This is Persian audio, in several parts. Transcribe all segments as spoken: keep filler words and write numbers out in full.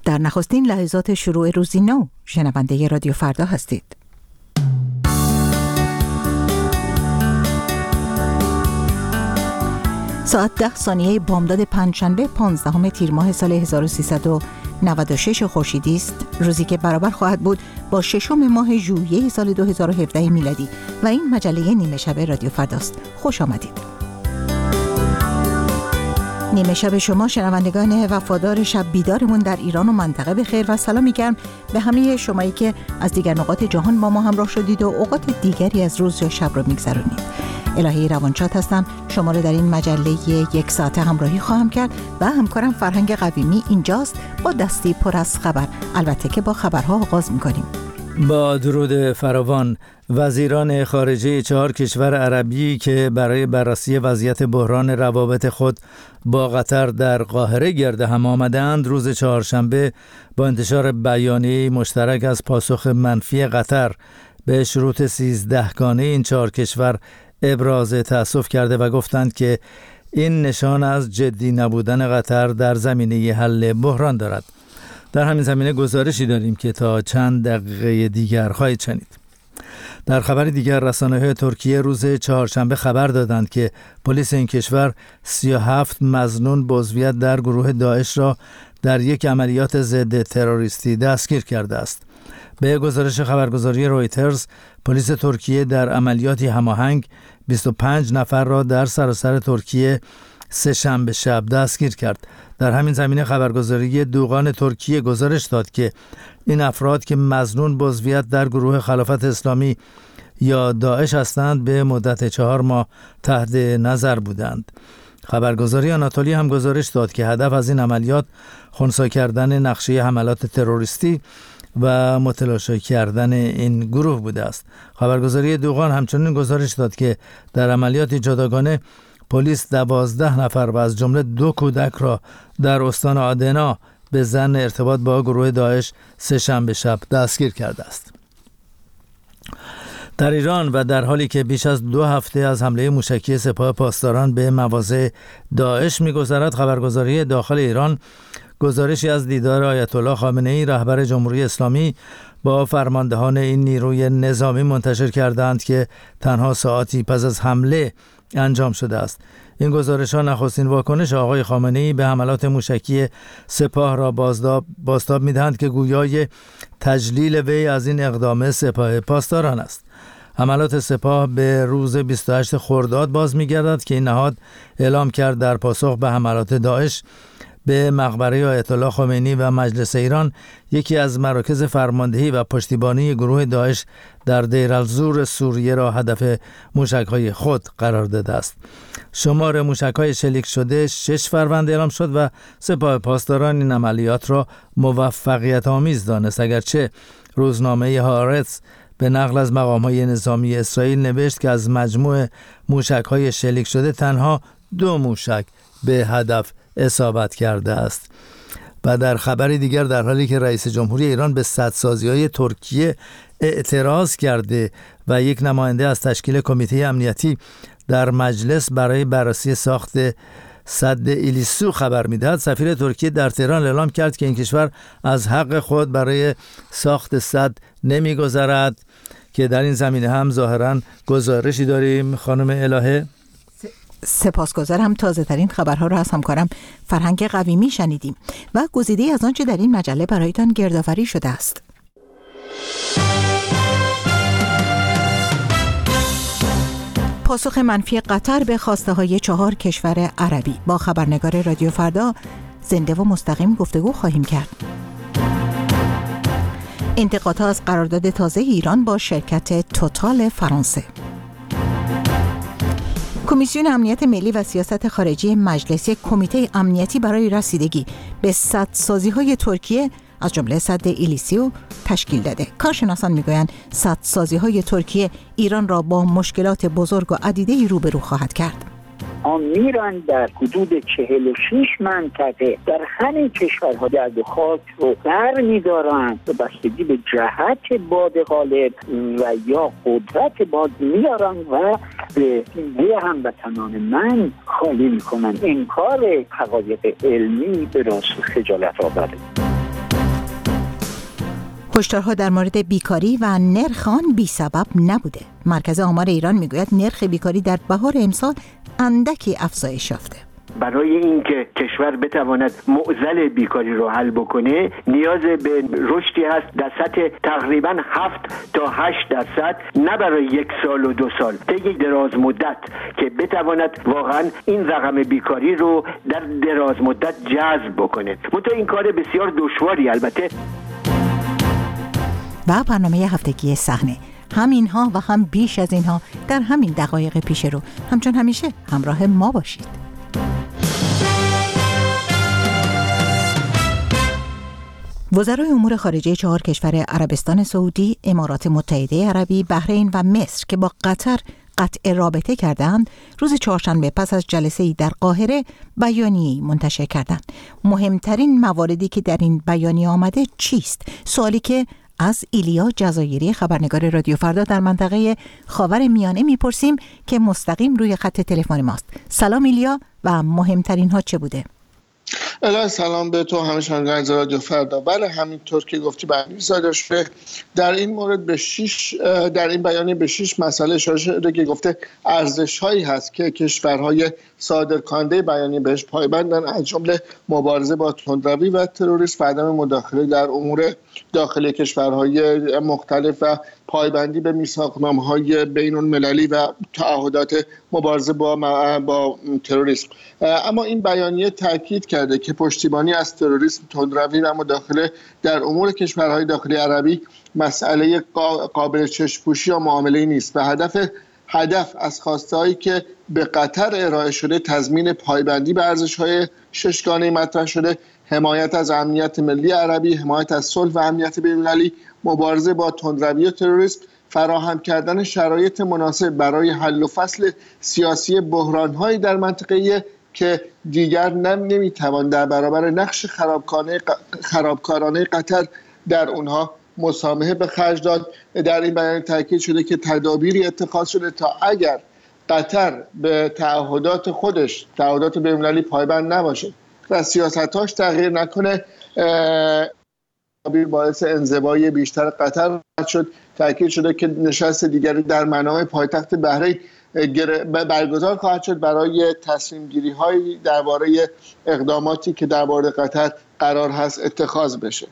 در نخستین لحظات شروع روزی نو شنونده رادیو فردا هستید. ساعت ده ثانیه بامداد پنجشنبه پانزدهم تیر ماه سال هزار و سیصد و نود و شش خورشیدی است، روزی که برابر خواهد بود با ششم ماه ژوئیه سال دو هزار و هفده میلادی و این مجله نیمه شب رادیو فرداست. خوش آمدید. نیمه شب شما شنوندگان وفادار شب بیدارمون در ایران و منطقه بخیر و سلامی گرم به همه شمایی که از دیگر نقاط جهان با ما همراه شدید و اوقات دیگری از روز یا شب رو میگذرونید. الهی روانشاد هستم، شما رو در این مجله یک ساعته همراهی خواهم کرد و همکارم فرهنگ قویمی اینجاست با دستی پر از خبر. البته که با خبرها آغاز میکنیم. با درود فراوان، وزیران خارجه چهار کشور عربی که برای بررسی وضعیت بحران روابط خود با قطر در قاهره گرد هم آمدند، روز چهارشنبه با انتشار بیانیه مشترک از پاسخ منفی قطر به شروط سیزدهگانه این چهار کشور ابراز تأسف کرده و گفتند که این نشان از جدی نبودن قطر در زمینه حل بحران دارد. در همین زمینه گزارشی داریم که تا چند دقیقه دیگر خواهید شنید. در خبر دیگر، رسانه‌های ترکیه روز چهارشنبه خبر دادند که پلیس این کشور سی و هفت مظنون به عضویت در گروه داعش را در یک عملیات ضد تروریستی دستگیر کرده است. به گزارش خبرگزاری رویترز، پلیس ترکیه در عملیاتی هماهنگ بیست و پنج نفر را در سراسر ترکیه سه شنبه شب دستگیر کرد. در همین زمینه خبرگزاری دوغان ترکیه گزارش داد که این افراد که مظنون به عضویت در گروه خلافت اسلامی یا داعش هستند به مدت چهار ماه تحت نظر بودند. خبرگزاری آناتولی هم گزارش داد که هدف از این عملیات خنثی کردن نقشه حملات تروریستی و متلاشی کردن این گروه بوده است. خبرگزاری دوغان همچنین گزارش داد که در عملیات جداگانه پلیس دوازده نفر و از جمله دو کودک را در استان آدنا به ظن ارتباط با گروه داعش سه شنبه شب دستگیر کرده است. در ایران و در حالی که بیش از دو هفته از حمله موشکی سپاه پاسداران به مواضع داعش می‌گذرد، خبرگزاری داخل ایران گزارشی از دیدار آیت الله خامنه‌ای رهبر جمهوری اسلامی با فرماندهان این نیروی نظامی منتشر کردند که تنها ساعتی پس از حمله انجام شده است. این گزارش‌ها نخستین واکنش آقای خامنه‌ای به حملات موشکی سپاه را بازتاب بازتاب می‌دهند که گویای تجلیل وی از این اقدام سپاه پاسداران است. حملات سپاه به روز بیست و هشت خرداد باز می‌گردد که این نهاد اعلام کرد در پاسخ به حملات داعش به مقبره آیت الله خمینی و مجلس ایران، یکی از مراکز فرماندهی و پشتیبانی گروه داعش در دیر الزور سوریه را هدف موشک‌های خود قرار داده است. شمار موشک‌های شلیک شده شش فروند اعلام شد و سپاه پاسداران این عملیات را موفقیت آمیز دانست، اگرچه روزنامه هارتز به نقل از مقام‌های نظامی اسرائیل نوشت که از مجموع موشک‌های شلیک شده تنها دو موشک به هدف اصابت کرده است. و در خبری دیگر، در حالی که رئیس جمهوری ایران به سدسازی‌های ترکیه اعتراض کرده و یک نماینده از تشکیل کمیته امنیتی در مجلس برای بررسی ساخت سد ایلیسو خبر می‌دهد، سفیر ترکیه در تهران اعلام کرد که این کشور از حق خود برای ساخت سد نمی‌گذرد، که در این زمینه هم ظاهراً گزارشی داریم. خانم الهه، سپاسگزارم. تازه ترین خبرها را از همکارم فرهنگ قویمی شنیدیم و گزیده از آنچه در این مجله برایتان گردآوری شده است. پاسخ منفی قطر به خواسته های چهار کشور عربی. با خبرنگار رادیو فردا زنده و مستقیم گفتگو خواهیم کرد. انتقادها از قرارداد تازه ایران با شرکت توتال فرانسه. کمیسیون امنیت ملی و سیاست خارجی مجلس یک کمیته امنیتی برای رسیدگی به سدسازی‌های ترکیه از جمله سد ایلیسیو تشکیل داده. کارشناسان میگویند سدسازی‌های ترکیه ایران را با مشکلات بزرگ و عدیده‌ای روبرو خواهد کرد. آن میرن در حدود چهل و شش منطقه در همین کشورها گرد و خاک رو بر میدارن و بستگی به جهت باد غالب و یا قدرت باد میارن و به سینه هموطنان من خالی میکنن. انکار حقایق علمی به راست خجالت آوره. هشدارها در مورد بیکاری و نرخ آن بی سبب نبوده. مرکز آمار ایران میگوید نرخ بیکاری در بهار امسال اندکی افزایش یافته. برای اینکه کشور بتواند معضل بیکاری رو حل بکنه نیاز به رشدی هست در سطح تقریبا هفت تا هشت درصد، نه برای یک سال و دو سال، طی دراز مدت، که بتواند واقعا این رقم بیکاری رو در دراز مدت جذب بکنه. منتها این کار بسیار دشواری البته. و برنامه هفتگی صحنه، هم اینها و هم بیش از اینها در همین دقایق پیش رو. همچون همیشه همراه ما باشید. وزرای امور خارجه چهار کشور عربستان سعودی، امارات متحده عربی، بحرین و مصر که با قطر قطع رابطه کردند، روز چهارشنبه پس از جلسه‌ای در قاهره بیانیه‌ای منتشر کردند. مهمترین مواردی که در این بیانیه آمده چیست؟ سوالی که از ایلیا جزایری، خبرنگار رادیو فردا در منطقه خاور میانه میپرسیم که مستقیم روی خط تلفن ماست. سلام ایلیا، و مهمترین ها چه بوده؟ الان سلام به تو، همه شنوندگان از رادیو فردا. بله، همینطور که گفتی بیانیه صادر شده. در این مورد به شش در این بیانیه به شش مسئله اشاره شده که گفته ارزش‌هایی هست که کشورهای صادرکننده بیانیه بهش پایبندن، از جمله مبارزه با تندروی و تروریسم و عدم مداخله در امور داخلی کشورهای مختلف و پایبندی به میثاقنامه‌های بین‌المللی و تعهدات مبارزه با با تروریسم. اما این بیانیه تاکید کرده که پشتیبانی از تروریسم، تندروی و مداخله در امور کشورهای داخلی عربی مسئله قابل چشم‌پوشی یا معامله‌ای نیست و هدف هدف از خواستهایی که به قطر ارائه شده تضمین پایبندی به ارزش‌های ششگانه مطرح شده، حمایت از امنیت ملی عربی، حمایت از صلح و امنیت بین‌المللی، مبارزه با تندروی و تروریسم، فراهم کردن شرایط مناسب برای حل و فصل سیاسی بحران‌های در منطقه که دیگر نمی‌توان در برابر نقش خرابکارانه خرابکارانه قطر در اونها مسامحه به خرج داد. در این بیان تاکید شده که تدابیری اتخاذ شده تا اگر قطر به تعهدات خودش، تعهدات بین‌المللی پایبند نباشه و سیاستاش تغییر نکنه، تدابیر باعث انزوای بیشتر قطر شد. تاکید شده که نشست دیگری در منامه پایتخت بحرین برگزار خواهد شد برای تصمیم گیری هایی درباره اقداماتی که درباره قطر قرار هست اتخاذ بشه.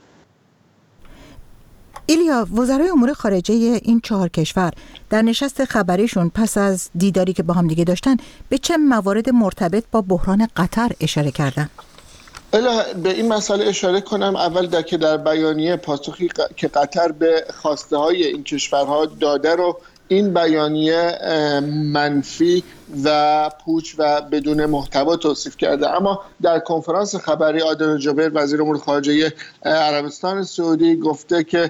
ایلیا، وزرای امور خارجه این چهار کشور در نشست خبریشون پس از دیداری که با هم دیگه داشتن به چه موارد مرتبط با بحران قطر اشاره کردن؟ الا به این مسئله اشاره کنم اول در که در بیانیه پاسخی که قطر به خواسته های این کشورها داده رو این بیانیه منفی و پوچ و بدون محتوا توصیف کرده. اما در کنفرانس خبری عادل جابر، وزیر امور خارجه عربستان سعودی، گفته که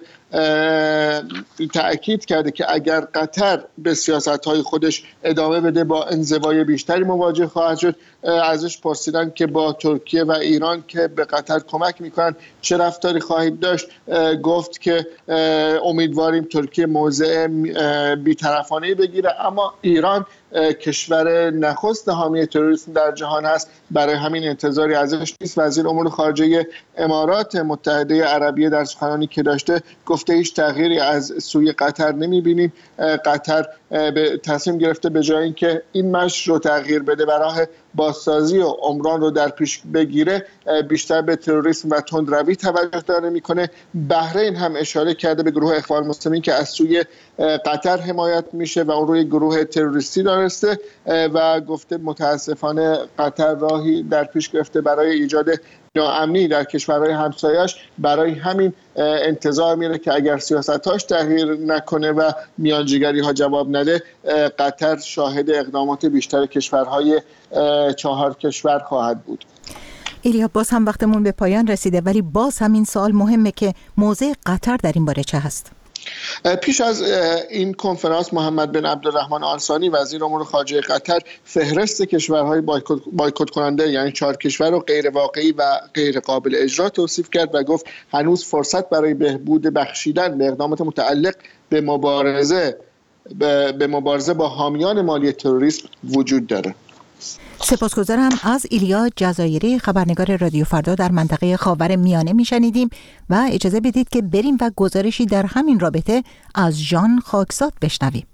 تأکید کرده که اگر قطر به سیاست‌های خودش ادامه بده با انزوای بیشتری مواجه خواهد شد. ازش پرسیدن که با ترکیه و ایران که به قطر کمک میکنن چه رفتاری خواهید داشت. گفت که امیدواریم ترکیه موضع بی‌طرفانه‌ای بگیره، اما ایران کشور نخست حامی تروریسم در جهان هست، برای همین انتظاری ازش نیست. وزیر امور خارجه امارات متحده عربیه در سخنرانی که داشته گفته هیچ تغییری از سوی قطر نمی‌بینیم. قطر به تصمیم گرفته به جای اینکه این مشی رو تغییر بده، برای بازسازی و عمران رو در پیش بگیره، بیشتر به تروریسم و تندروی توجه داره میکنه. بحرین هم اشاره کرده به گروه اخوان المسلمین که از سوی قطر حمایت میشه و اون روی گروه تروریستی دانسته و گفته متاسفانه قطر راهی در پیش گرفته برای ایجاد ناامنی در کشورهای همسایه‌اش. برای همین انتظار میره که اگر سیاستاش تغییر نکنه و میانجیگری ها جواب نده، قطر شاهد اقدامات بیشتر کشورهای چهار کشور خواهد بود. ایلیا، باز هم وقتمون به پایان رسیده، ولی باز هم این سوال مهمه که موضع قطر در این باره چه هست؟ پیش از این کنفرانس محمد بن عبدالرحمن آل ثانی وزیر امور خارجه قطر فهرست کشورهای بایکوت کننده یعنی چهار کشور رو غیر واقعی و غیر قابل اجرا توصیف کرد و گفت هنوز فرصت برای بهبود بخشیدن به اقدامات متعلق به مبارزه به مبارزه با حامیان مالی تروریسم وجود داره. سپاسگزارم. از ایلیا جزایری خبرنگار رادیو فردا در منطقه خاور میانه میشنیدیم و اجازه بدید که بریم و گزارشی در همین رابطه از ژان خاکزاد بشنویم.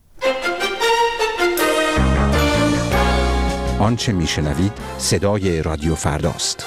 آنچه میشنوید صدای رادیو فرداست.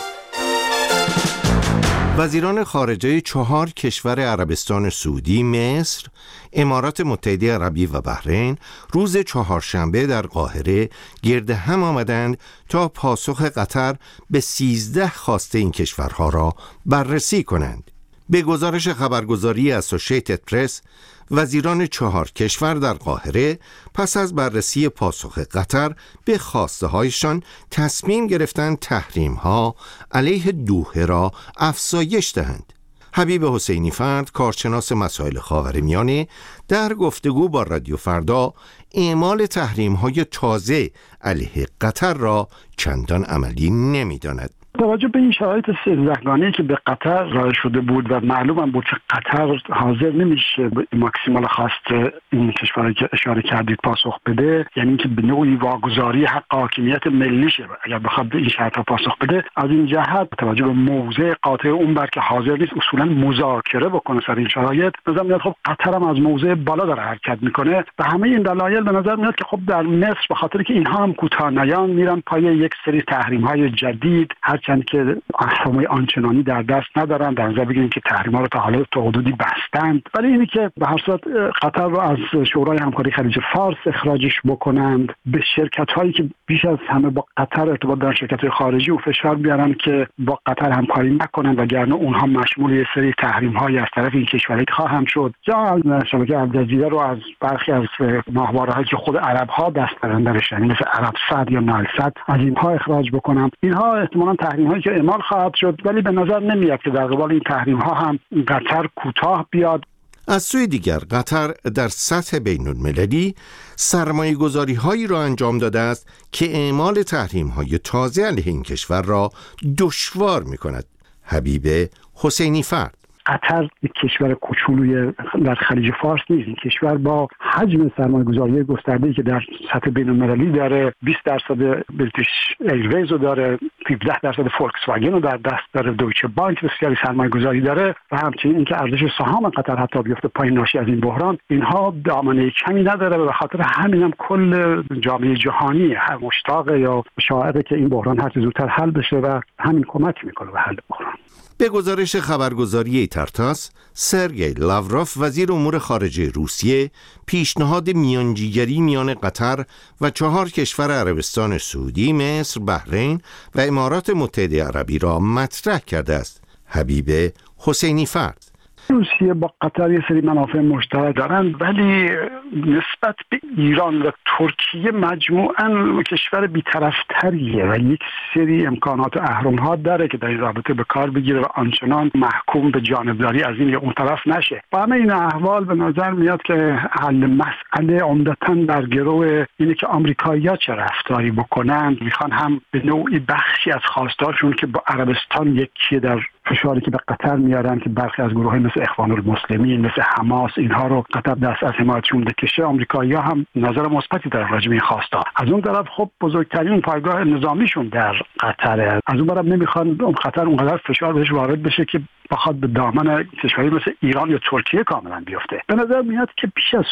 وزیران خارجه چهار کشور عربستان سعودی، مصر، امارات متحده عربی و بحرین روز چهارشنبه در قاهره گرد هم آمدند تا پاسخ قطر به سیزده خواسته این کشورها را بررسی کنند. به گزارش خبرگزاری اسوشیتد پرس، وزیران چهار کشور در قاهره پس از بررسی پاسخ قطر به خواسته هایشان تصمیم گرفتند تحریم ها علیه دوحه را افزایش دهند. حبیب حسینی فرد، کارشناس مسائل خاورمیانه، در گفتگو با رادیو فردا اعمال تحریم های تازه علیه قطر را چندان عملی نمی‌داند. توجه به این شرایط سیزدهگانه‌ای که به قطر راه شده بود و معلوم هم بود که قطر حاضر نمیشه به ماکسیمال خواست این کشوری که اشاره کردید پاسخ بده، یعنی اینکه به نوعی واگذاری حق حاکمیت ملیشه اگر بخواد به این شرط‌ها پاسخ بده. از این جهت توجه به موضع قاطع اون بر که حاضر نیست اصولا مذاکره بکنه سر این شرایط، نظر میاد خب قطر هم از موضع بالا داره حرکت میکنه و همه این دلایل به نظر میاد که خب در مصر به خاطر که اینها هم کوتاه نیان میرن پای یک سری تحریم‌های جدید، هرچند که احکام آنچنانی در دست ندارن، در نظر بگیریم که تحریم‌ها رو تا حالا تا حدودی بستند، ولی اینی که به هر صورت قطر رو از شورای همکاری خلیج فارس اخراجش بکنند، به شرکت‌هایی که بیش از همه با قطر ارتباط دارن، شرکت‌های خارجی و فشار بیارن که با قطر همکاری نکنن وگرنه اونها مشمول یه سری تحریم‌های از طرف این کشورها خواهند شد. یا از شبکه الجزیره رو از برخی از ماهواره‌هایی که خود عرب‌ها دست دارن درش، یعنی مثل عربسات یا نایلسات، از اینها اخراج بکنن. اینها احتمالاً تحریم‌هایی که اعمال خواهد شد، ولی به نظر نمیاد که در قبال این تحریم‌ها هم قطر کوتاه بیاد. از سوی دیگر قطر در سطح بین‌المللی سرمایه‌گذاری‌هایی را انجام داده است که اعمال تحریم‌های تازه علیه این کشور را دشوار می‌کند. حبیب حسینی فرد: قطر یک کشور کوچولوی در خلیج فارس نیست. این کشور با حجم سرمایه‌گذاری گسترده‌ای که در سطح بین‌المللی داره، بیست درصد بریتیش ایرویز رو داره، هفده درصد فولکس واگن رو در دست داره، دویچه بانک بسیاری سرمایه‌گذاری داره و همچنین اینکه ارزش سهام قطر حتی بیفته پایین ناشی از این بحران، اینها دامنه کمی نداره و به خاطر همین هم کل جامعه جهانی هر مشتاق یا شاعره که این بحران هر چه زودتر حل بشه و همین کمک میکنه به حل بحران. به گزارش خبرگزاری ترتاس، سرگئی لاوروف وزیر امور خارجه روسیه پیشنهاد میانجیگری میان قطر و چهار کشور عربستان سعودی، مصر، بحرین و امارات متحده عربی را مطرح کرده است. حبیب حسینی فرد: روسیه با قطر یه سری منافع مشترک دارند، ولی نسبت به ایران و ترکیه مجموعاً کشور بی‌طرف‌تریه و یک سری امکانات و اهرم‌ها داره که در این رابطه به کار بگیره و آنچنان محکوم به جانبداری از این یا اون طرف نشه. با همه این احوال به نظر میاد که حل مسئله عمدتاً در گرو اینه که آمریکایی‌ها چه رفتاری بکنن. میخوان هم به نوعی بخشی از خواستاشون که با عربستان یکی در فشاری که به قطر میارن که برخی از گروه‌های مثل اخوان المسلمین، مثل حماس، اینها رو قطر دست از حمایتشون بکشه. آمریکایی‌ها هم نظر مثبتی دارن راجع به این خواستا. از اون طرف خب بزرگترین پایگاه نظامیشون در قطر، از اون طرف نمیخوان اون قطر اونقدر فشار بهش وارد بشه که بخواد به دامن کشوری مثل ایران یا ترکیه کاملا بیفته. به نظر میاد که پیش از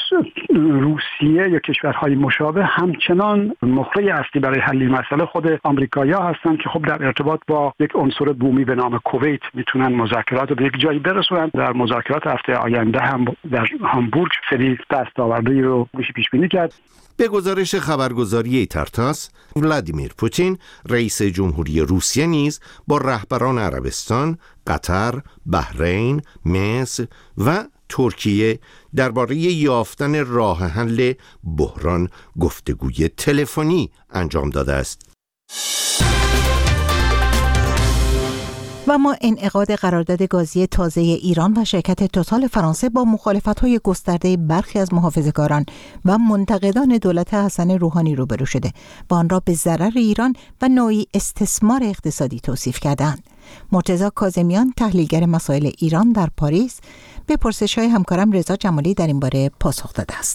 روسیه یا کشورهای مشابه همچنان مخرج اصلی برای حل این مسئله خود آمریکایی‌ها هستن که خب در ارتباط با یک عنصر بومی به نام کویت میتونن مذاکرات رو به یک جایی برسونن. در مذاکرات هفته آینده هم در هامبورگ سری دستاوردی رو میشه پیش بینی کرد. به گزارش خبرگزاری ترتاس، ولادیمیر پوتین رئیس جمهوری روسیه نیز با رهبران عربستان، قطر، بحرین، مصر و ترکیه درباره یافتن راه حل بحران گفتگوی تلفنی انجام داده است. و ما انعقاد قرارداد گازی تازه ایران و شرکت توتال فرانسه با مخالفت‌های گسترده برخی از محافظه‌کاران و منتقدان دولت حسن روحانی روبرو شده و آن را به ضرر ایران و نوعی استثمار اقتصادی توصیف کردند. مرتضی کاظمیان، تحلیلگر مسائل ایران در پاریس، به پرسش‌های همکارم رضا جمالی در این باره پاسخ داده است.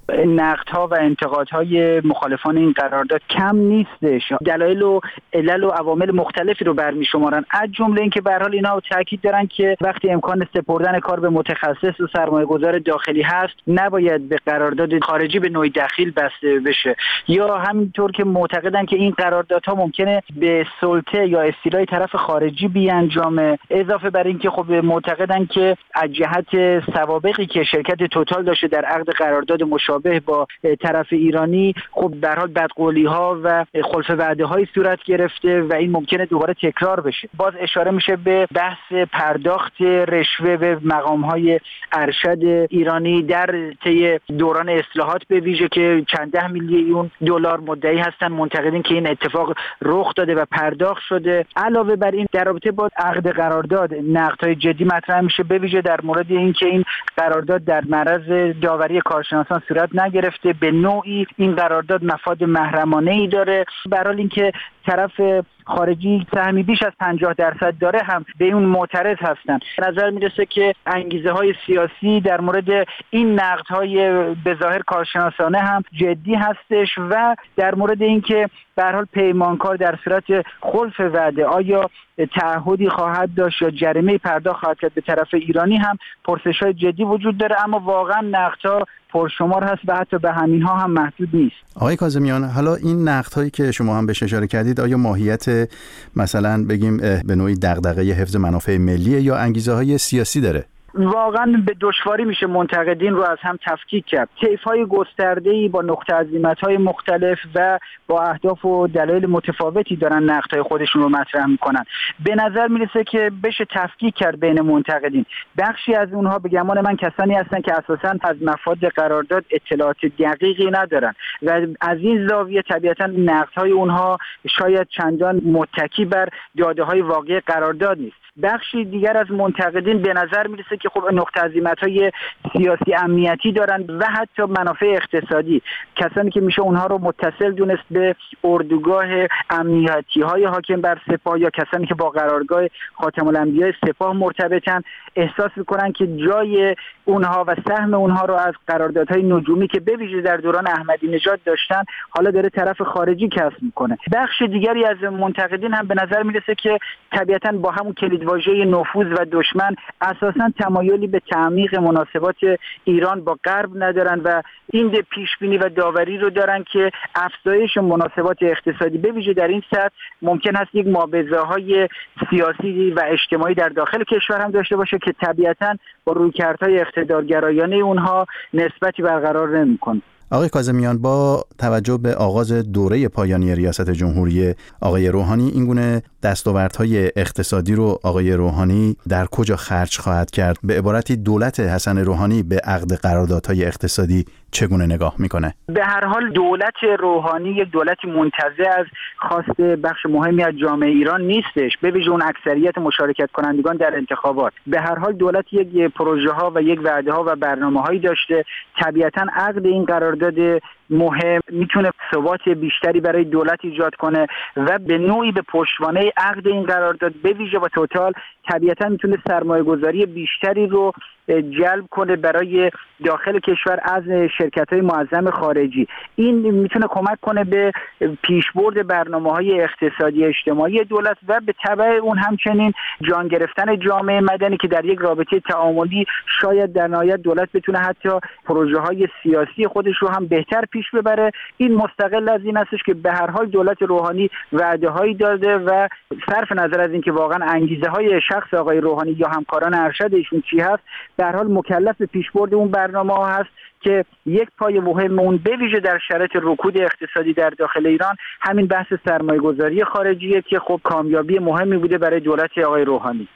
نقدها و انتقادهای مخالفان این قرارداد کم نیستش. دلایل و علل و عوامل مختلفی رو برمی‌شمارن، از جمله اینکه به هر حال اینا تاکید دارن که وقتی امکان سپردن کار به متخصص و سرمایه‌گذار داخلی هست نباید به قرارداد خارجی به نوعی دخیل بسته بشه، یا همینطور که معتقدن که این قراردادها ممکنه به سلطه یا استیلای طرف خارجی بیانجامه. اضافه بر این که خب معتقدن که از جهت سوابقی که شرکت توتال داشته در عقد قرارداد مشابه با طرف ایرانی، خب به هر حال بدقولی‌ها و خلف وعده‌های صورت گرفته و این ممکنه دوباره تکرار بشه. باز اشاره میشه به بحث پرداخت رشوه به مقام‌های ارشد ایرانی در طی دوران اصلاحات به ویژه که چند ده میلیون دلار مدعی هستن منتقدین که این اتفاق رخ داده و پرداخت شده. علاوه بر این در رابطه با عقد قرارداد نقدهای جدی مطرح میشه، به ویژه در مورد اینکه این قرارداد در معرض داوری کارشناسان صورت نگرفته، به نوعی این قرارداد مفاد محرمانه‌ای داره. به هر حال اینکه طرف خارجی سهمی بیش از پنجاه درصد داره هم به اون معترض هستن. به نظر میرسه که انگیزه های سیاسی در مورد این نقدهای به ظاهر کارشناسانه هم جدی هستش و در مورد اینکه به هر حال پیمانکار در صورت خلف وعده آیا تعهدی خواهد داشت یا جریمه پرداخت خواهد کرد به طرف ایرانی هم پرسش‌های جدی وجود داره، اما واقعا نقدها پرشمار هست و حتی به همین ها هم محدود نیست. آقای کاظمیان، حالا این نقدهایی که شما هم بهش اشاره کردید آیا ماهیت مثلا بگیم به نوعی دغدغه حفظ منافع ملی یا انگیزه های سیاسی داره؟ واقعا به دشواری میشه منتقدین رو از هم تفکیک کرد. طیف‌های گسترده‌ای با نقطه عظیمت‌های مختلف و با اهداف و دلایل متفاوتی دارن نقدهای خودشون رو مطرح میکنن. به نظر میرسه که بشه تفکیک کرد بین منتقدین. بخشی از اونها به گمان من کسانی هستن که اساساً از مفاد قرارداد اطلاعات دقیقی ندارن و از این زاویه طبیعتاً نقدهای اونها شاید چندان متکی بر داده‌های واقعی قرارداد نیست. بخشی دیگر از منتقدین به نظر میرسه که خب نقطه عظیمت‌های سیاسی امنیتی دارن و حتی منافع اقتصادی، کسانی که میشه اونها رو متصل دونست به اردوگاه امنیتی‌های حاکم بر سپاه یا کسانی که با قرارگاه خاتم الانبیاء سپاه مرتبطن، احساس میکنن که جای اونها و سهم اونها رو از قراردادهای نجومی که به ویژه در دوران احمدی نژاد داشتن حالا داره طرف خارجی کسب میکنه. بخش دیگری از منتقدین هم به نظر میرسه که طبیعتاً با همون کلیدواژه نفوذ و دشمن اساساً تمایلی به تعمیق مناسبات ایران با غرب ندارن و این ده پیش بینی و داوری رو دارن که افزایش مناسبات اقتصادی به ویژه در این سطح ممکن است یک مابعضاهای سیاسی و اجتماعی در داخل کشور هم داشته باشه که طبیعتاً با رویکردهای اقتدارگرایانه اونها نسبتی برقرار نمی‌کنه. آقای کاظمیان، با توجه به آغاز دوره پایانی ریاست جمهوری آقای روحانی این گونه دستاوردهای اقتصادی رو آقای روحانی در کجا خرج خواهد کرد؟ به عبارتی دولت حسن روحانی به عقد قراردادهای اقتصادی چگونه نگاه میکنه؟ به هر حال دولت روحانی یک دولتی منتزع از خواست بخش مهمی از جامعه ایران نیستش، به ویژه اون اکثریت مشارکت کنندگان در انتخابات. به هر حال دولت یک پروژه ها و یک وعده ها و برنامه هایی داشته. طبیعتاً عقد این قرارداد مهم میتونه ثبات بیشتری برای دولت ایجاد کنه و به نوعی به پشتوانه عقد این قرارداد به ویژه با توتال طبیعتاً میتونه سرمایه گذاری بیشتری رو جلب کنه برای داخل کشور از شرکت‌های معظم خارجی. این میتونه کمک کنه به پیشبرد برنامه‌های اقتصادی اجتماعی دولت و به تبع اون همچنین جان گرفتن جامعه مدنی که در یک رابطه تعاملی شاید در نهایت دولت بتونه حتی پروژه‌های سیاسی خودش رو هم بهتر پیش ببره. این مستقل از این هستش که به هر حال دولت روحانی وعده‌هایی داده و صرف نظر از اینکه واقعا انگیزه‌های شخص آقای روحانی یا همکاران ارشد ایشون چی هست، در حال مکلف به پیشبرد اون برنامه‌ها هست که یک پای مهم اون به ویژه در شرایط رکود اقتصادی در داخل ایران همین بحث سرمایه‌گذاری خارجیه که خب کامیابی مهمی بوده برای دولت آقای روحانی.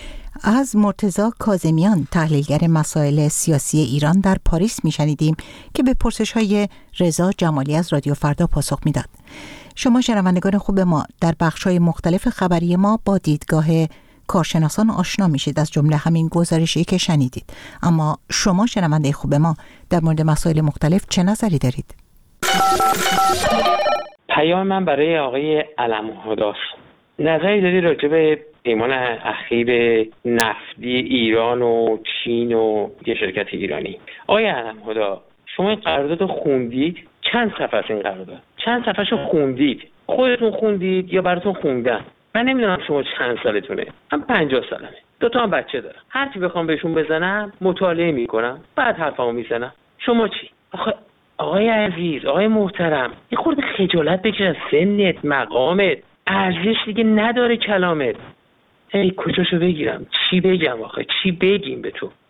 از مرتضی کاظمیان، تحلیلگر مسائل سیاسی ایران در پاریس میشنیدیم که به پرسش‌های رضا جمالی از رادیو فردا پاسخ میداد. شما شنوندگان خوب ما در بخش‌های مختلف خبری ما با دیدگاه کارشناسان آشنا میشید، از جمله همین گزارشی که شنیدید. اما شما شنونده خوب ما در مورد مسائل مختلف چه نظری دارید؟ پیام من برای آقای علم‌هداست. نظری داری راجع به پیمان اخیر نفتی ایران و چین و یه شرکت ایرانی. آقای علم‌هدا، شما این قرارداد خوندید؟ چند صفحه است این قرارداد؟ چند صفحه‌شو خوندید؟ خودتون خوندید یا براتون خوندن؟ من نمیدونم شما چند سالتونه. من پنجاه سالمه. دو تا هم بچه دارم. هر چی بخوام بهشون بزنم مطالعه میکنم، بعد حرفامو میزنم. شما چی؟ آخه آقای عزیز، آقای محترم، یه خورده خجالت بکش از سنت، مقامت. ارزش دیگه نداره کلامت. ای کجاشو بگیرم؟ چی بگم آخه؟ چی بگیم به تو؟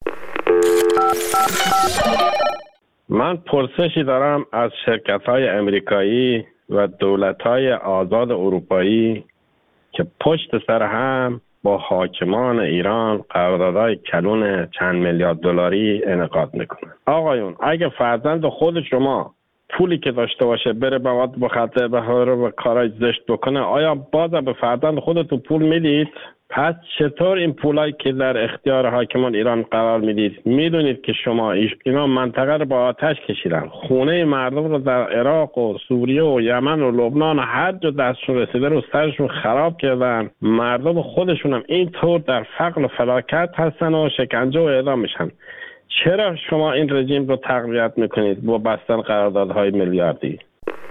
من پرسشی دارم از شرکت‌های امریکایی و دولت‌های آزاد اروپایی که پشت سر هم با حاکمان ایران قراردادهای کلون چند میلیارد دلاری انعقاد میکنن. آقایون، اگه فرزند خود شما پولی که داشته باشه بره مواد مخدر بخوره و کارای زشت بکنه، آیا باز به فرزند خودتون پول میدید؟ پس چطور این پولایی که در اختیار حاکمان ایران قرار میدید؟ میدونید که شما اینا منطقه رو با آتش کشیدن، خونه مردم رو در عراق و سوریه و یمن و لبنان و هر جا دستشون رسیده رو سرشون خراب کردن. مردم خودشون هم اینطور در فقر و فلاکت هستن و شکنجه و اعدام میشن. چرا شما این رژیم رو تقویت میکنید با بستن قراردادهای میلیاردی؟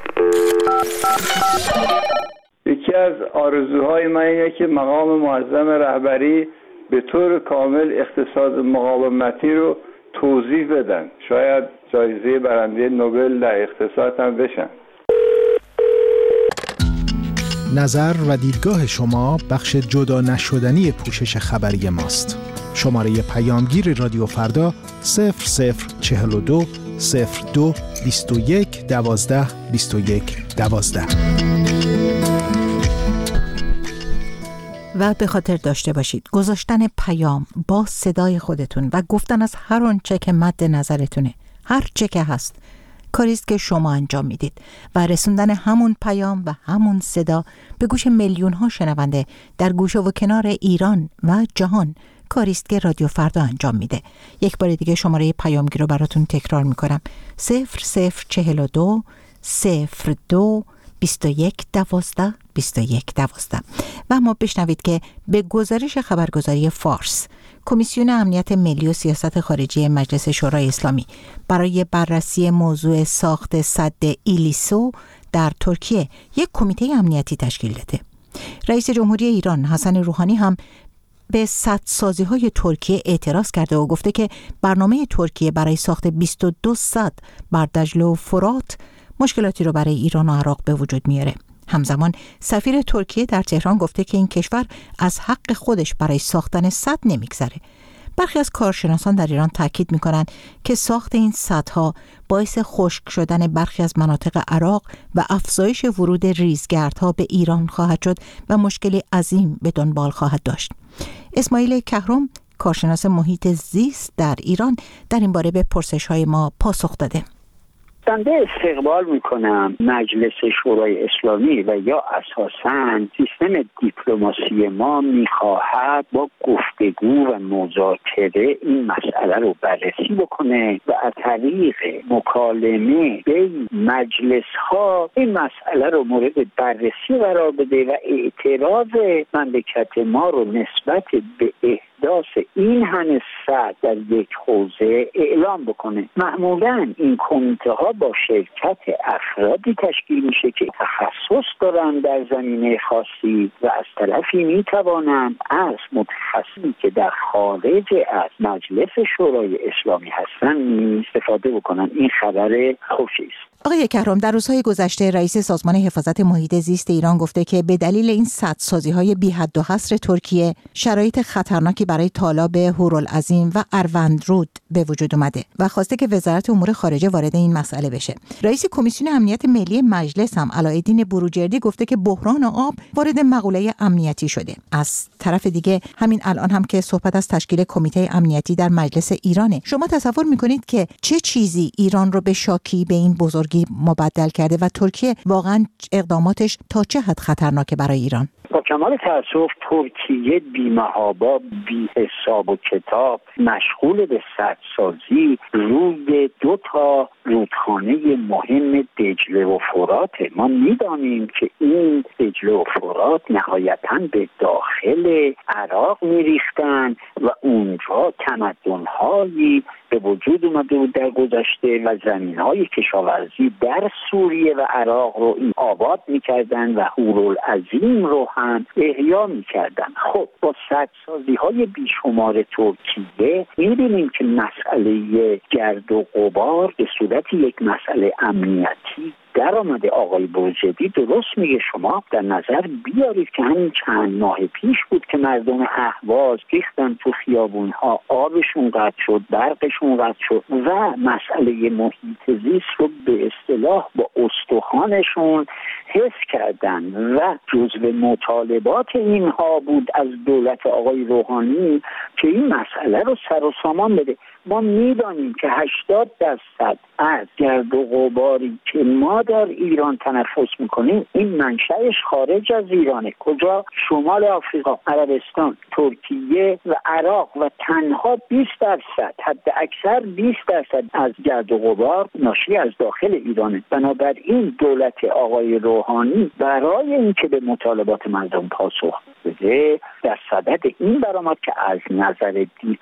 یکی از آرزوهای من اینه که مقام معظم رهبری به طور کامل اقتصاد مقاومتی رو توضیح بدن. شاید جایزه برنده نوبل در اقتصاد هم بشن. نظر و دیدگاه شما بخش جدا نشدنی پوشش خبری ماست. شماره پیامگیر رادیو فردا صفر صفر چهل و دو صفر دو بیست و یک دوازده بیست و یک دوازده. و به خاطر داشته باشید گذاشتن پیام با صدای خودتون و گفتن از هر آنچه که مد نظرتونه، هر چه که هست، کاریست که شما انجام میدید و رسوندن همون پیام و همون صدا به گوش میلیون ها شنونده در گوشه و کنار ایران و جهان کاریست که رادیو فردا انجام میده. یک بار دیگه شماره پیامگیر رو براتون تکرار میکنم: صفر صفر چهل و دو صفر دو بیست و یک دوازده بیست و یک دوازده. و ما بشنوید که به گزارش خبرگزاری فارس، کمیسیون امنیت ملی و سیاست خارجی مجلس شورای اسلامی برای بررسی موضوع ساخت سد ایلیسو در ترکیه یک کمیته امنیتی تشکیل داده. رئیس جمهوری ایران حسن روحانی هم به سدسازی های ترکیه اعتراض کرده و گفته که برنامه ترکیه برای ساخت بیست و دو سد بر دجله و فرات مشکلاتی رو برای ایران و عراق به وجود میاره. همزمان سفیر ترکیه در تهران گفته که این کشور از حق خودش برای ساختن سد نمیگذره. برخی از کارشناسان در ایران تاکید میکنند که ساخت این سدها باعث خشک شدن برخی از مناطق عراق و افزایش ورود ریزگردها به ایران خواهد شد و مشکلی عظیم به دنبال خواهد داشت. اسماعیل کهرم، کارشناس محیط زیست در ایران، در این باره به پرسش‌های ما پاسخ داده. بنده استقبال میکنم مجلس شورای اسلامی و یا اساساً سیستم دیپلماسی ما میخواهد با گفتگو و مذاکره این مسئله رو بررسی بکنه و از طریق مکالمه بین مجلس ها این مسئله رو مورد بررسی قرار بده و اعتراض مملکت ما رو نسبت به احداث این همه سد در یک حوزه اعلام بکنه. معمولاً این کمیته ها با شرکت افرادی تشکیل میشه که تخصص دارن در زمینه خاصی و از طرفی میتوانند از متخصصی که در خارج از مجلس شورای اسلامی هستن استفاده بکنن. این خبر خوشی است. آقای کهرم، در روزهای گذشته رئیس سازمان حفاظت محیط زیست ایران گفته که به دلیل این سدسازی‌های بی حد و حصر ترکیه شرایط خطرناکی برای تالاب هورالعظیم و اروندرود به وجود اومده و خواسته که وزارت امور خارجه وارد این مسئله بشه. رئیس کمیسیون امنیت ملی مجلس هم علایالدین بروجردی گفته که بحران آب وارد مقوله امنیتی شده. از طرف دیگه همین الان هم که صحبت از تشکیل کمیته امنیتی در مجلس ایرانه، شما تصور می‌کنید که چه چیزی ایران رو به شاکی به این بزرگی مبدل کرده و ترکیه واقعا اقداماتش تا چه حد خطرناکه برای ایران؟ با کمال تأسف ترکیه بی‌محابا بی حساب و کتاب مشغول به سدسازی روی دو تا رودخانه مهم دجله و فرات. ما می‌دانیم که این دجله و فرات نهایتاً به داخل عراق می‌ریختن و اونجا تمدن‌هایی به وجود اومده بود در گذشته و زمین‌های کشاورزی در سوریه و عراق رو این آباد می‌کردن و هورالعظیم رو هم احیا می‌کردن. خب با سدسازی‌های بیشمار ترکیه می‌بینیم که مسئله گرد و غبار به صورت یک مسئله امنیتی در آمده. آقای بروجردی درست میگه، شما در نظر بیارید که همین چند ماه پیش بود که مردم اهواز ریختن تو خیابونها، آبشون قطع شد، برقشون قطع شد و مسئله محیط زیست رو به اصطلاح با استخوانشون حس کردن و جزو مطالبات اینها بود از دولت آقای روحانی که این مسئله رو سر و سامان بده. ما میدانیم که هشتاد درصد از گرد و غباری که ما در ایران تنفس میکنیم این منشأش خارج از ایرانه. کجا؟ شمال آفریقا، عربستان، ترکیه و عراق و تنها بیست درصد، حد اکثر بیست درصد از گرد و غبار ناشی از داخل ایرانه. بنابراین دولت آقای روحانی برای اینکه به مطالبات مردم پاسخ بده در صدد این برآمد که از نظر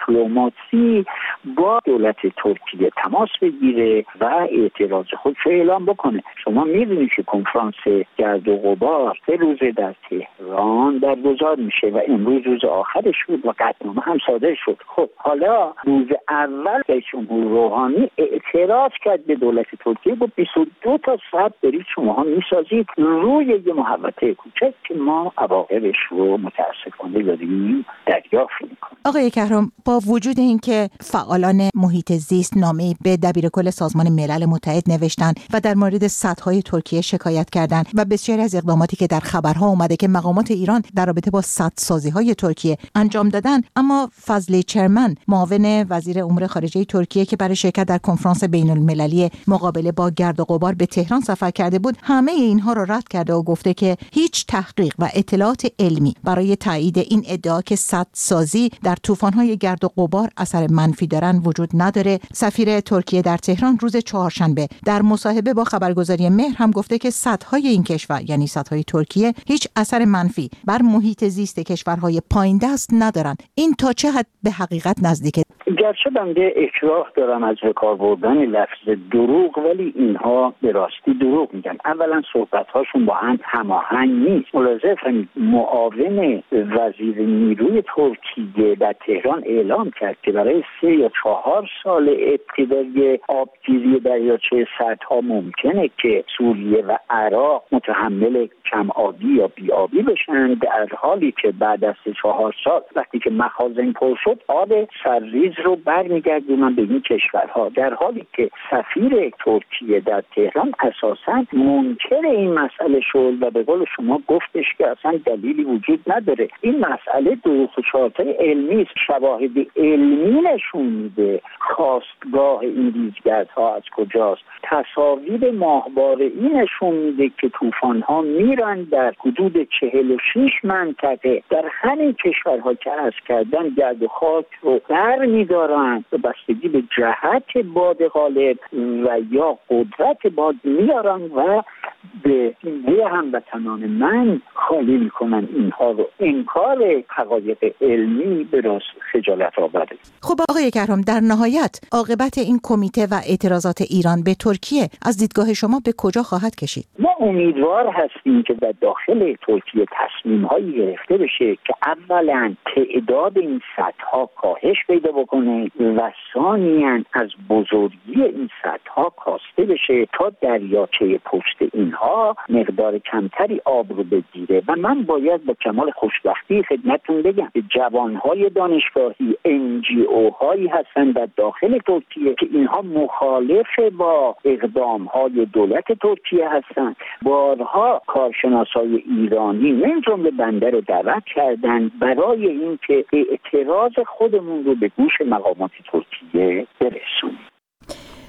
دیپلماسی با دولت ترکیه تماس بگیره و اعتراض خود رو اعلام بکنه. شما میدونید که کنفرانس گرد و غبار سه روزه در تهران برگزار میشه و امروز روز آخرش بود و قطعنامه هم صادر شد. خب حالا روز اول رئیس جمهور روحانی اعتراض کرد به دولت ترکیه، با بیست و دو تا ساعت برید شماها میسازید روی یه محوطه کوچک که ما عواقبش رو متاسفانه داریم دریافت میکنیم. آقای کهرام، با وجود اینکه فعالان محیط زیست نامه‌ای به دبیرکل سازمان ملل متحد نوشتن و در مورد سدهای ترکیه شکایت کردند و بسیاری از اقداماتی که در خبرها اومده که مقامات ایران در رابطه با سدسازی‌های ترکیه انجام دادن، اما فضلی چرمن، معاون وزیر امور خارجه ترکیه که برای شرکت در کنفرانس بین‌المللی مقابله با گرد و غبار به تهران سفر کرده بود، همه اینها را رد کرده و گفته که هیچ تحقیق و اطلاعات علمی برای تایید این ادعا که سدسازی در طوفان‌های گرد و غبار اثر منفی دارن وجود نداره. سفیر ترکیه در تهران روز چهارشنبه در مصاحبه با خبرگزاری مهر هم گفته که سدهای این کشور، یعنی سدهای ترکیه، هیچ اثر منفی بر محیط زیست کشورهای پایین دست ندارن. این تا چه حد به حقیقت نزدیکه؟ گرچه بنده اکراه دارم از به کار بردن لفظ دروغ، ولی اینها به راستی دروغ میگن. اولا صحبت‌هاشون با هم هماهنگ نیست. ملاحظه کنید، معاون وزیر نیروی ترکیه در تهران اعلام کرد که برای سه یا چهار سال ابتدای آبگیری دریاچه سدها ممکنه که سوریه و عراق متحمل کم آبی یا بی آبی بشن، در حالی که بعد از سه چهار سال وقتی که مخازن پر شد آب سرریز رو برمیگردونن به این کشورها، در حالی که سفیر ترکیه در تهران اساساً منکر این مسئله شد و به قول شما گفتش که اصلا دلیلی وجود نداره. این مسئله دروغ و چارتای علمی است. شواهد علمی نشون میده خاستگاه این ریزگردها از کجاست. تصاویر ماهواره‌ای نشون میده که طوفان‌ها میرن در حدود چهل و شش منطقه در همین کشورها که عرض کردن گرد و خاک رو بر میدارن و بستگی به جهت باد غالب و یا قدرت باد میارن و به دیگه هموطنان من خالی میکنن اینها رو. انکار حقایق علمی به راست خجالت آوره. خب آقای کهرام، در نهایت عاقبت این کمیته و اعتراضات ایران به ترکیه از دیدگاه شما به کجا خواهد کشید؟ ما امیدوار هستیم که در داخل ترکیه تصمیم‌هایی گرفته بشه که اولا تعداد این سدها کاهش پیدا بکنه و ثانیاً از بزرگی این سدها کاسته بشه تا دریاچه پشت اینها مقدار کمتری آب رو بگیره. و من باید با کمال خوشبختی خدمتتون بگم که جوانهای دانشگاهی ان جی او هایی هستن در داخل ترکیه که اینها مخالف با اقدامهای دولت ترکیه هستن. بارها کارشناسای ایرانی من جمله بنده رو دعوت کردن برای اینکه اعتراض خودمون رو به گوش مقامات ترکیه برسونیم.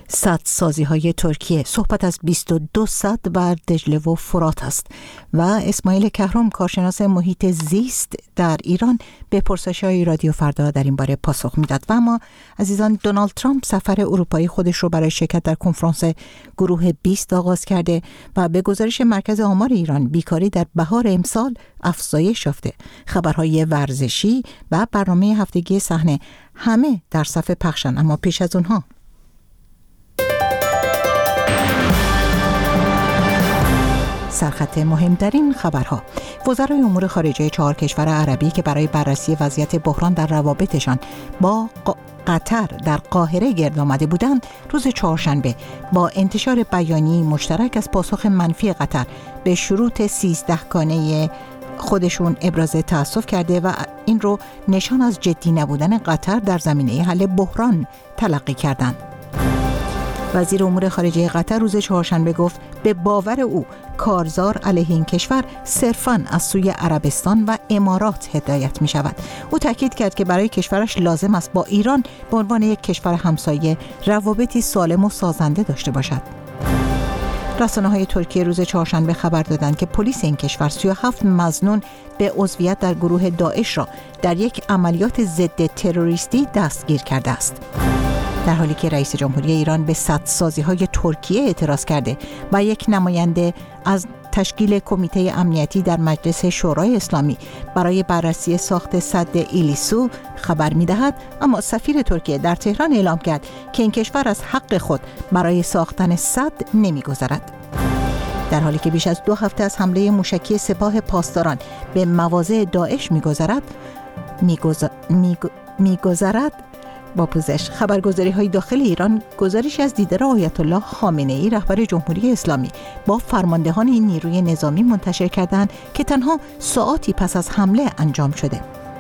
سدسازی های ترکیه. صحبت از بیست و دو سد بر دجله و فرات است. و اسماعیل کهرم، کارشناس محیط زیست در ایران، به پرسش‌های رادیو فردا در این باره پاسخ میداد. و اما عزیزان، دونالد ترامپ سفر اروپایی خودش رو برای شرکت در کنفرانس گروه بیست آغاز کرده و به گزارش مرکز آمار ایران بیکاری در بهار امسال افزایش یافته. خبرهای ورزشی و برنامه هفتگی صحنه همه در صفحه پخشن، اما پیش از اونها سرخط مهمترین خبرها. وزرای امور خارجه چهار کشور عربی که برای بررسی وضعیت بحران در روابطشان با قطر در قاهره گرد آمده بودند، روز چهارشنبه با انتشار بیانیه‌ای مشترک از پاسخ منفی قطر به شروط سیزده گانه خودشون ابراز تأسف کرده و این رو نشان از جدی نبودن قطر در زمینه حل بحران تلقی کردند. وزیر امور خارجه قطر روز چهارشنبه گفت به باور او کارزار علیه این کشور صرفاً از سوی عربستان و امارات هدایت می شود. او تاکید کرد که برای کشورش لازم است با ایران به عنوان یک کشور همسایه روابطی سالم و سازنده داشته باشد. رسانه‌های ترکیه روز چهارشنبه خبر دادند که پلیس این کشور سی و هفت مظنون به عضویت در گروه داعش را در یک عملیات ضد تروریستی دستگیر کرده است. در حالی که رئیس جمهوری ایران به سدسازی‌های ترکیه اعتراض کرده و یک نماینده از تشکیل کمیته امنیتی در مجلس شورای اسلامی برای بررسی ساخت سد ایلیسو خبر می‌دهد، اما سفیر ترکیه در تهران اعلام کرد که این کشور از حق خود برای ساختن سد نمی‌گذرد. در حالی که بیش از دو هفته از حمله موشکی سپاه پاسداران به مواضع داعش می‌گذرد می‌گذرد می‌گذرد با پوزش خبرگزاری های داخل ایران گزارشی از دیدار آیت الله خامنه ای رهبر جمهوری اسلامی با فرماندهان این نیروی نظامی منتشر کردند که تنها ساعاتی پس از حمله انجام شده.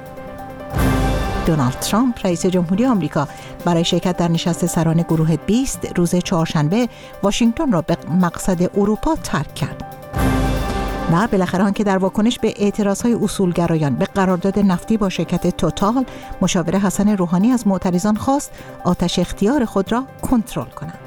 دونالد ترامپ رئیس جمهوری آمریکا برای شرکت در نشست سران گروه بیست روز چهارشنبه واشنگتن را به مقصد اروپا ترک کرد. و بالاخره آن که در واکنش به اعتراضهای اصولگرایان به قرارداد نفتی با شرکت توتال، مشاور حسن روحانی از معترضان خواست آتش اختیار خود را کنترل کنند.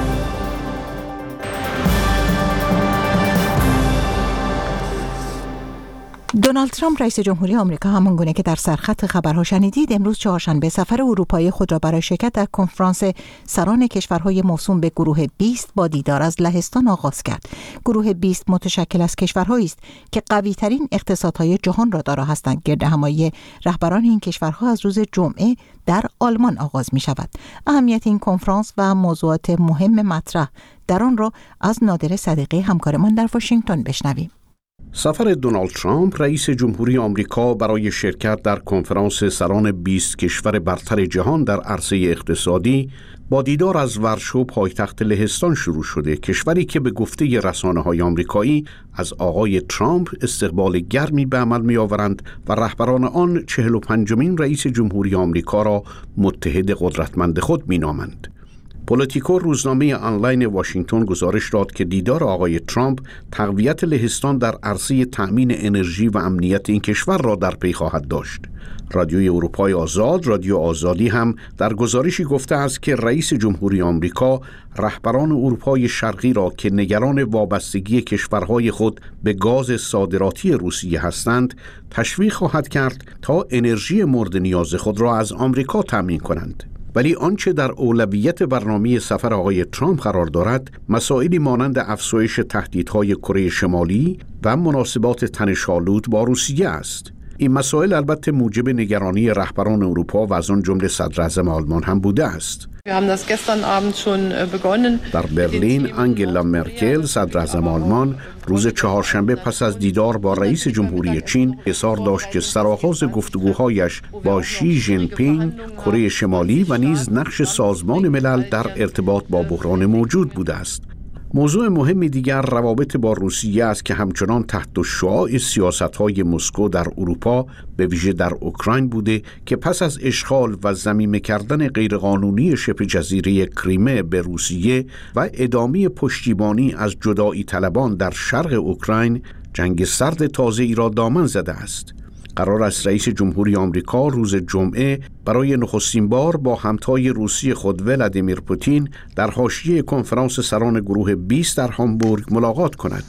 دونالد ترامپ رئیس جمهوری آمریکا همانگونه که در سرخط خبرها شنیدید امروز چهارشنبه سفر اروپایی خود را برای شرکت در کنفرانس سران کشورهای موسوم به گروه بیست با دیدار از لهستان آغاز کرد. گروه بیست متشکل از کشورهایی است که قوی‌ترین اقتصادهای جهان را دارا هستند. گردهمایی رهبران این کشورها از روز جمعه در آلمان آغاز می شود. اهمیت این کنفرانس و موضوعات مهم مطرح در آن را از نادر صدیقی همکارمان در واشنگتن بشنویم. سفر دونالد ترامپ رئیس جمهوری آمریکا برای شرکت در کنفرانس سران بیست کشور برتر جهان در عرصه اقتصادی با دیدار از ورشو پایتخت لهستان شروع شده، کشوری که به گفته رسانه‌های آمریکایی از آقای ترامپ استقبال گرمی به عمل می‌آورند و رهبران آن چهل و پنجمین رئیس جمهوری آمریکا را متحد قدرتمند خود می‌نامند. پولیتیکو روزنامه آنلاین واشنگتن گزارش داد که دیدار آقای ترامپ تقویت لهستان در عرصه تأمین انرژی و امنیت این کشور را در پی خواهد داشت. رادیوی اروپای آزاد، رادیو آزادی هم در گزارشی گفته است که رئیس جمهوری آمریکا رهبران اروپای شرقی را که نگران وابستگی کشورهای خود به گاز صادراتی روسیه هستند، تشویق خواهد کرد تا انرژی مورد نیاز خود را از آمریکا تأمین کنند. ولی آنچه در اولویت برنامه سفر آقای ترامپ قرار دارد، مسائلی مانند افزایش تهدیدهای کره شمالی و مناسبات تنش‌آلود با روسیه است. این مسائل البته موجب نگرانی رهبران اروپا و از آن جمله صدر اعظم آلمان هم بوده است. در برلین آنگلا مرکل صدر اعظم آلمان روز چهارشنبه پس از دیدار با رئیس جمهوری چین اصرار داشت که سرآغاز گفتگوهایش با شی ژین پینگ کره شمالی و نیز نقش سازمان ملل در ارتباط با بحران موجود بوده است. موضوع مهمی دیگر روابط با روسیه است که همچنان تحت شعاع سیاست‌های مسکو در اروپا به ویژه در اوکراین بوده که پس از اشغال و ضمیمه کردن غیرقانونی شبه جزیره کریمه به روسیه و ادامه پشتیبانی از جدایی طلبان در شرق اوکراین، جنگ سرد تازه‌ای را دامن زده است. قرار است رئیس جمهوری آمریکا روز جمعه برای نخستین بار با همتای روسی خود ولادیمیر پوتین در حاشیه کنفرانس سران گروه بیست در هامبورگ ملاقات کند.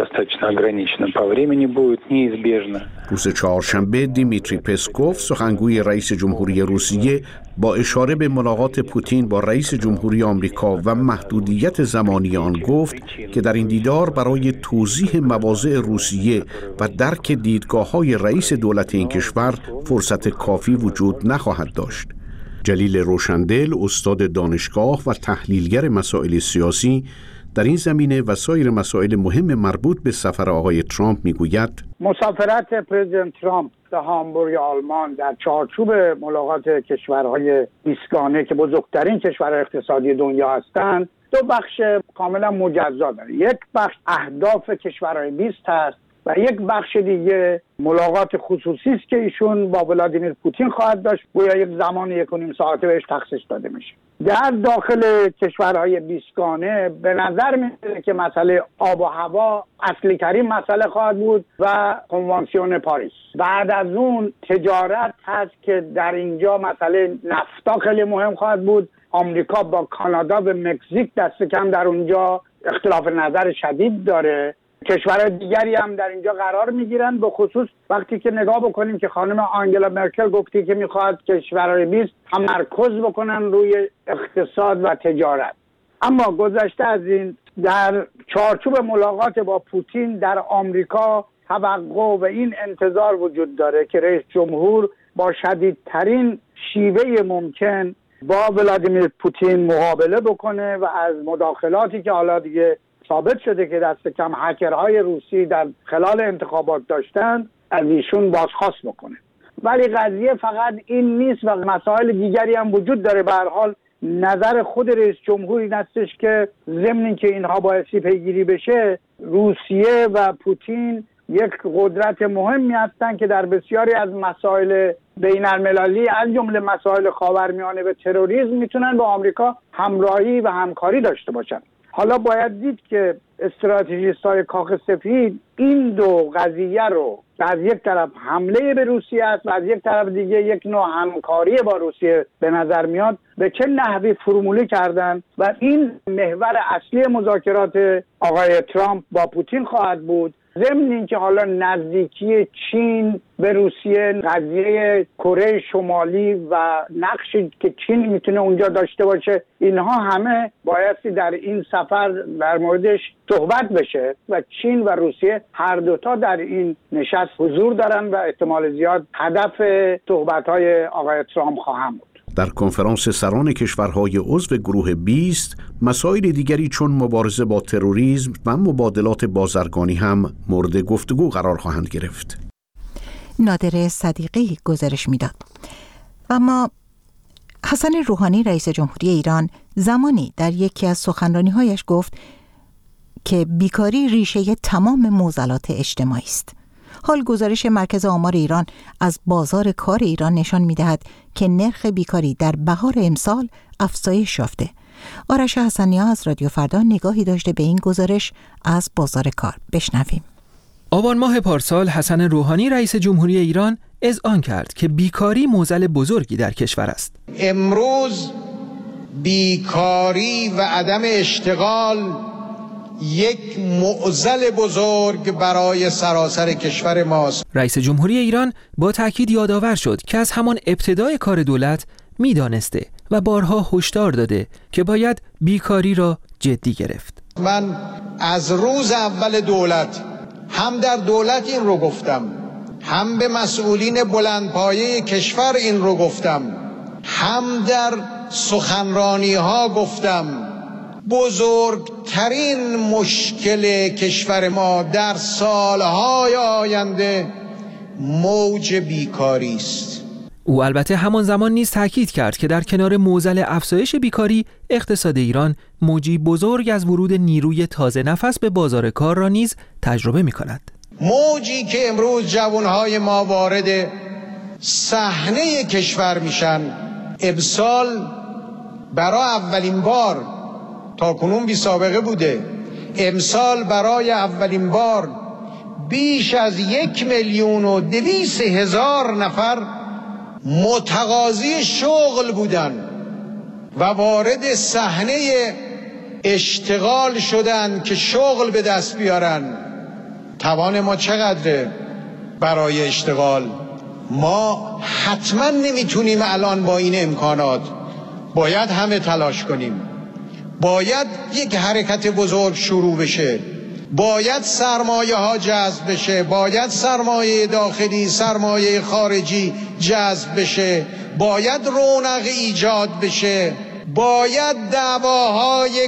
روز چهارشنبه دیمیتری پسکوف سخنگوی رئیس جمهوری روسیه با اشاره به ملاقات پوتین با رئیس جمهوری آمریکا و محدودیت زمانی آن گفت که در این دیدار برای توضیح مواضع روسیه و درک دیدگاه‌های رئیس دولت این کشور فرصت کافی وجود نخواهد داشت. جلیل روشندل، استاد دانشگاه و تحلیلگر مسائل سیاسی، در این زمینه و سایر مسائل مهم مربوط به سفر آقای ترامپ میگوید مسافرت پرزیدنت ترامپ به هامبورگ آلمان در چارچوب ملاقات کشورهای بیستگانه که بزرگترین کشور اقتصادی دنیا هستند دو بخش کاملا مجزا داره. یک بخش اهداف کشورهای بیست هست و یک بخش دیگه ملاقات خصوصی است که ایشون با ولادیمیر پوتین خواهد داشت، گویا یک زمان یک و نیم ساعته بهش تخصیص داده میشه. در داخل کشورهای بیستگانه به نظر میاد که مسئله آب و هوا اصلی ترین مسئله خواهد بود و کنوانسیون پاریس. بعد از اون تجارت هست که در اینجا مسئله نفتا خیلی مهم خواهد بود. آمریکا با کانادا و مکزیک دست کم در اونجا اختلاف نظر شدید داره. کشورهای دیگری هم در اینجا قرار میگیرن، به خصوص وقتی که نگاه بکنیم که خانم آنگلا مرکل گفتی که میخواد کشورهای بیست تمرکز بکنن روی اقتصاد و تجارت. اما گذشته از این در چارچوب ملاقات با پوتین در آمریکا توقع و این انتظار وجود داره که رئیس جمهور با شدیدترین شیوه ممکن با ولادیمیر پوتین مقابله بکنه و از مداخلاتی که حالا دیگه ثابت شده که دست کم هکرهای روسی در خلال انتخابات داشتن از ایشون بازخواست بکنه. ولی قضیه فقط این نیست و مسائل دیگری هم وجود داره. به هر حال نظر خود رئیس جمهور این هستش که ضمن اینکه اینها بایستی پیگیری بشه، روسیه و پوتین یک قدرت مهمی هستن که در بسیاری از مسائل بین المللی از جمله مسائل خاورمیانه و تروریسم میتونن با آمریکا همراهی و همکاری داشته باشن. حالا باید دید که استراتژیست‌های کاخ سفید این دو قضیه رو از یک طرف حمله به روسیه است و از یک طرف دیگه یک نوع همکاری با روسیه به نظر میاد به چه نحوی فرموله کردن و این محور اصلی مذاکرات آقای ترامپ با پوتین خواهد بود. ضمن اینکه حالا نزدیکی چین به روسیه، قضیه کره شمالی و نقشی که چین میتونه اونجا داشته باشه، اینها همه بایستی در این سفر در موردش صحبت بشه و چین و روسیه هر دوتا در این نشست حضور دارن و احتمال زیاد هدف صحبت‌های آقای ترامپ خواهند بود. در کنفرانس سران کشورهای عضو گروه بیست مسائل دیگری چون مبارزه با تروریسم و مبادلات بازرگانی هم مورد گفتگو قرار خواهند گرفت. نادر صدیقی گزارش میداد. و ما حسن روحانی رئیس جمهوری ایران زمانی در یکی از سخنرانی‌هایش گفت که بیکاری ریشه تمام معضلات اجتماعی است. حال گزارش مرکز آمار ایران از بازار کار ایران نشان می‌دهد که نرخ بیکاری در بهار امسال افزایش یافته. آرش حسنی از رادیو فردا نگاهی داشته به این گزارش از بازار کار. بشنویم. آبان ماه پارسال حسن روحانی رئیس جمهوری ایران اذعان کرد که بیکاری معضل بزرگی در کشور است. امروز بیکاری و عدم اشتغال یک معضل بزرگ برای سراسر کشور ماست. رئیس جمهوری ایران با تأکید یادآور شد که از همان ابتدای کار دولت میدانسته و بارها هشدار داده که باید بیکاری را جدی گرفت. من از روز اول دولت هم در دولت این رو گفتم، هم به مسئولین بلندپایه کشور این رو گفتم، هم در سخنرانی ها گفتم بزرگترین مشکل کشور ما در سالهای آینده موج بیکاری است. او البته همان زمان نیز تاکید کرد که در کنار معضل افزایش بیکاری، اقتصاد ایران موجی بزرگ از ورود نیروی تازه نفس به بازار کار را نیز تجربه می کند. موجی که امروز جوانهای ما وارد صحنه کشور میشن. امسال برای اولین بار، تا کنون بی سابقه بوده، امسال برای اولین بار بیش از یک میلیون و دویست هزار نفر متقاضی شغل بودن و وارد صحنه اشتغال شدن که شغل به دست بیارن. توان ما چقدره برای اشتغال؟ ما حتما نمیتونیم الان با این امکانات، باید همه تلاش کنیم، باید یک حرکت بزرگ شروع بشه، باید سرمایه ها جذب بشه، باید سرمایه داخلی سرمایه خارجی جذب بشه، باید رونق ایجاد بشه، باید دعواهای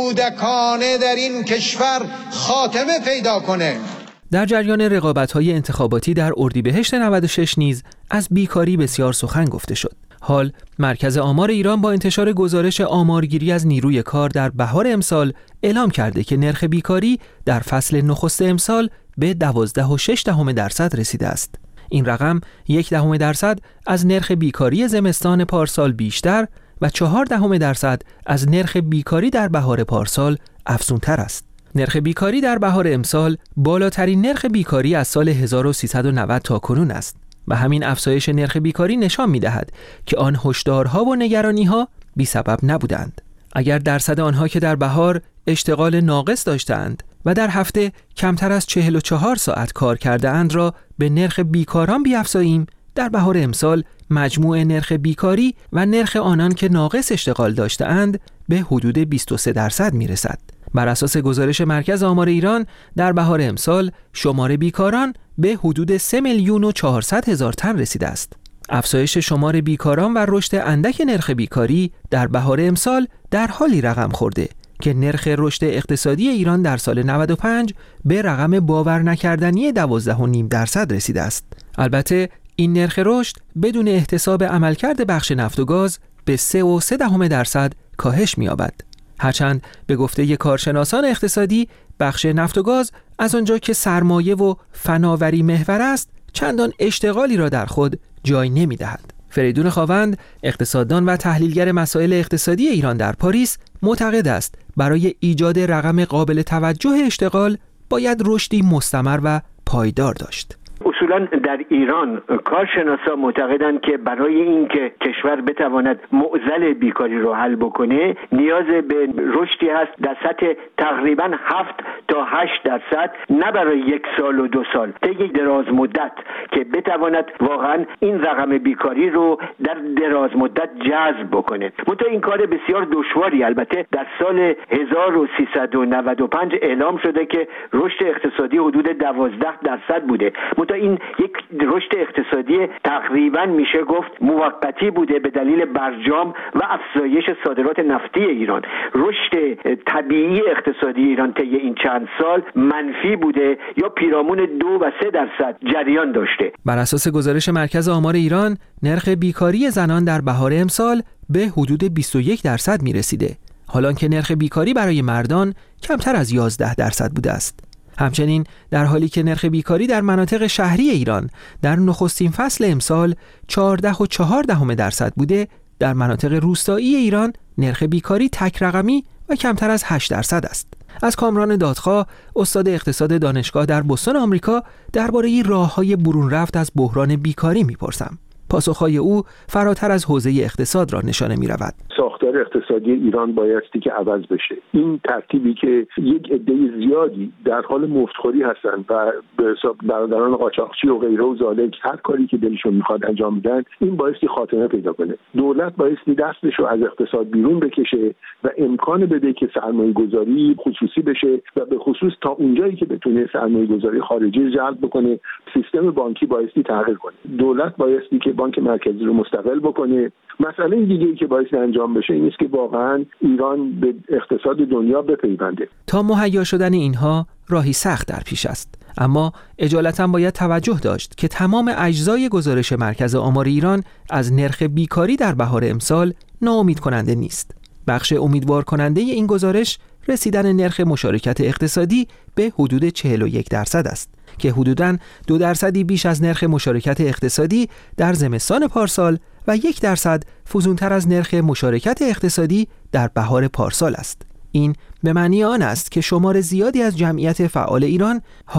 کودکانه در این کشور خاتمه پیدا کنه. در جریان رقابت‌های انتخاباتی در اردیبهشت نود و شش نیز از بیکاری بسیار سخن گفته شد. حال مرکز آمار ایران با انتشار گزارش آمارگیری از نیروی کار در بهار امسال اعلام کرده که نرخ بیکاری در فصل نخست امسال به دوازده و شش دهم درصد رسیده است. این رقم یک دهم درصد از نرخ بیکاری زمستان پارسال بیشتر و چهار دهم درصد از نرخ بیکاری در بهار پارسال افزونتر است. نرخ بیکاری در بهار امسال بالاترین نرخ بیکاری از سال هزار و سیصد و نود تا کنون است و همین افزایش نرخ بیکاری نشان می‌دهد که آن هشدارها و نگرانی‌ها بی سبب نبودند. اگر درصد آنها که در بهار اشتغال ناقص داشتند و در هفته کمتر از چهل و چهار ساعت کار کرده اند را به نرخ بیکاران بیافزاییم، در بهار امسال مجموع نرخ بیکاری و نرخ آنان که ناقص اشتغال داشته‌اند به حدود بیست و سه درصد می‌رسد. بر اساس گزارش مرکز آمار ایران در بهار امسال شمار بیکاران به حدود سه میلیون و چهارصد هزار تن رسیده است. افزایش شمار بیکاران و رشد اندک نرخ بیکاری در بهار امسال در حالی رقم خورده که نرخ رشد اقتصادی ایران در سال نود و پنج به رقم باور نکردنی دوازده و نیم درصد رسیده است. البته این نرخ رشد بدون احتساب عملکرد بخش نفت و گاز به سه و سه دهم درصد کاهش می‌یابد. هرچند به گفته کارشناسان اقتصادی بخش نفت و گاز از آنجا که سرمایه و فناوری محور است چندان اشتغالی را در خود جای نمی دهد. فریدون خاوند اقتصاددان و تحلیلگر مسائل اقتصادی ایران در پاریس معتقد است برای ایجاد رقم قابل توجه اشتغال باید رشدی مستمر و پایدار داشت. اصولا در ایران کارشناسا معتقدند که برای اینکه کشور بتواند معضل بیکاری رو حل بکنه نیاز به رشدی هست در سطح تقریبا هفت تا هشت درصد، نه برای یک سال و دو سال، طی دراز مدت، که بتواند واقعا این رقم بیکاری رو در دراز مدت جذب بکنه. منتها این کار بسیار دشواری. البته در سال هزار و سیصد و نود و پنج اعلام شده که رشد اقتصادی حدود دوازده درصد بوده. این یک رشد اقتصادی تقریبا میشه گفت موقتی بوده به دلیل برجام و افزایش صادرات نفتی ایران. رشد طبیعی اقتصادی ایران طی این چند سال منفی بوده یا پیرامون دو و سه درصد جریان داشته. بر اساس گزارش مرکز آمار ایران نرخ بیکاری زنان در بهار امسال به حدود بیست و یک درصد میرسیده، حالان که نرخ بیکاری برای مردان کمتر از یازده درصد بوده است. همچنین در حالی که نرخ بیکاری در مناطق شهری ایران در نخستین فصل امسال چهارده و چهار دهم درصد بوده، در مناطق روستایی ایران نرخ بیکاری تک رقمی و کمتر از هشت درصد است. از کامران دادخواه استاد اقتصاد دانشگاه در بوستون آمریکا درباره راه‌های برون رفت از بحران بیکاری می‌پرسم. پاسخهای او فراتر از حوزه اقتصاد را نشانه می‌رود. ساختار اقتصادی ایران بایستی که عوض بشه. این ترتیبی که یک عده زیادی در حال مفتخوری هستند و به حساب برادران قاچاقچی و غیره و ذالک هر کاری که دلشون میخواد انجام میدن، این بایستی خاتمه پیدا کنه. دولت بایستی دستش رو از اقتصاد بیرون بکشه و امکان بده که سرمایه گذاری خصوصی بشه و به خصوص تا اونجایی که بتونه سرمایه گذاری خارجی جلب بکنه. سیستم بانکی بایستی تغییر کنه. دولت بایستی که بانک مرکزی رو مستقل بکنه. مسئله دیگه‌ای که باعث انجام بشه این است که واقعا ایران به اقتصاد دنیا بپیونده. تا مهیا شدن اینها راهی سخت در پیش است، اما اجالتا باید توجه داشت که تمام اجزای گزارش مرکز آمار ایران از نرخ بیکاری در بهار امسال ناامید کننده نیست. بخش امیدوار کننده این گزارش رسیدن نرخ مشارکت اقتصادی به حدود چهل و یک درصد است که حدوداً دو درصدی بیش از نرخ مشارکت اقتصادی در زمستان پارسال و یک درصد فزونتر از نرخ مشارکت اقتصادی در بهار پارسال است. این به معنی آن است که شمار زیادی از جمعیت فعال ایران حال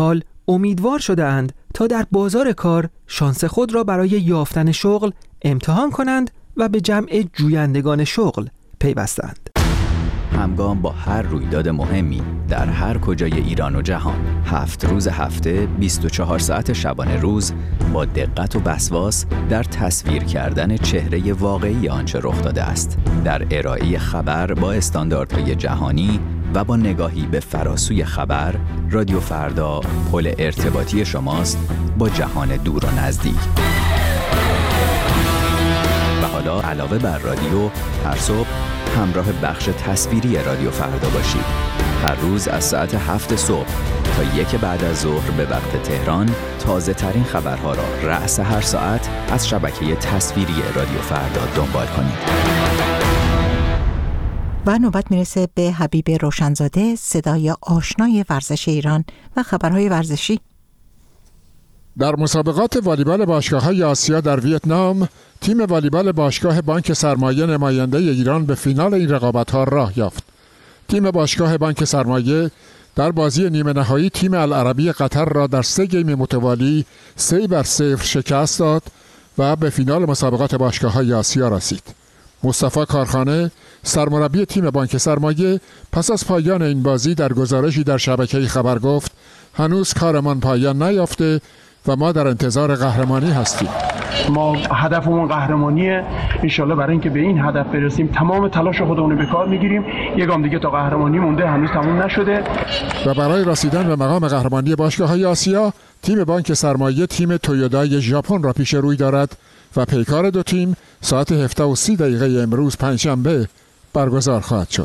امیدوار شده‌اند تا در بازار کار شانس خود را برای یافتن شغل امتحان کنند و به جمع جویندگان شغل پیوستند. همگام با هر رویداد مهمی در هر کجای ایران و جهان، هفت روز هفته، بیست و چهار ساعت شبانه روز، با دقت و وسواس در تصویر کردن چهره واقعی آنچه رخ داده است، در ارائه خبر با استانداردهای جهانی و با نگاهی به فراسوی خبر، رادیو فردا پل ارتباطی شماست با جهان دور و نزدیک. و حالا علاوه بر رادیو، هر صبح همراه بخش تصویری رادیو فردا باشید. هر روز از ساعت هفت صبح تا یک بعد از ظهر به وقت تهران، تازه ترین خبرها را رأس هر ساعت از شبکه تصویری رادیو فردا دنبال کنید. و نوبت میرسه به حبیب روشنزاده، صدای آشنای ورزش ایران و خبرهای ورزشی. در مسابقات والیبال باشگاه‌های آسیا در ویتنام، تیم والیبال باشگاه بانک سرمایه نماینده ایران به فینال این رقابت‌ها راه یافت. تیم باشگاه بانک سرمایه در بازی نیمه نهایی تیم العربی قطر را در سه گیم متوالی سه بر صفر شکست داد و به فینال مسابقات باشگاه‌های آسیا رسید. مصطفی کارخانه، سرمربی تیم بانک سرمایه، پس از پایان این بازی در گزارشی در شبکه خبر گفت: هنوز کارمان پایان نیافته و ما در انتظار قهرمانی هستیم. ما هدفمون قهرمانیه. انشالله برای اینکه به این هدف برسیم تمام تلاش خودمون به کار میگیریم. یک گام دیگه تا قهرمانی مونده، هنوز تموم نشده. و برای رسیدن به مقام قهرمانی باشگاه‌های آسیا، تیم بانک سرمایه تیم تویودای ژاپن را پیش روی دارد و پیکار دو تیم ساعت هفده و سی دقیقه امروز پنجشنبه برگزار خواهد شد.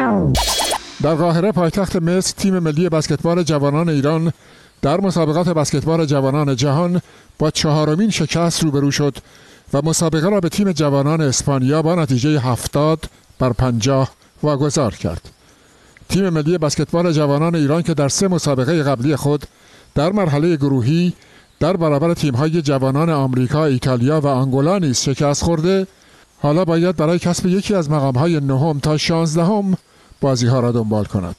در قاهره پایتخت مصر، تیم ملی بسکتبال جوانان ایران در مسابقات بسکتبال جوانان جهان با چهارمین شکست روبرو شد و مسابقه را به تیم جوانان اسپانیا با نتیجه هفتاد بر پنجاه واگذار کرد. تیم ملی بسکتبال جوانان ایران که در سه مسابقه قبلی خود در مرحله گروهی در برابر تیم‌های جوانان آمریکا، ایتالیا و آنگولا نیز شکست خورده، حالا باید برای کسب یکی از مقام‌های نهم تا شانزدهم بازی‌ها را دنبال کند.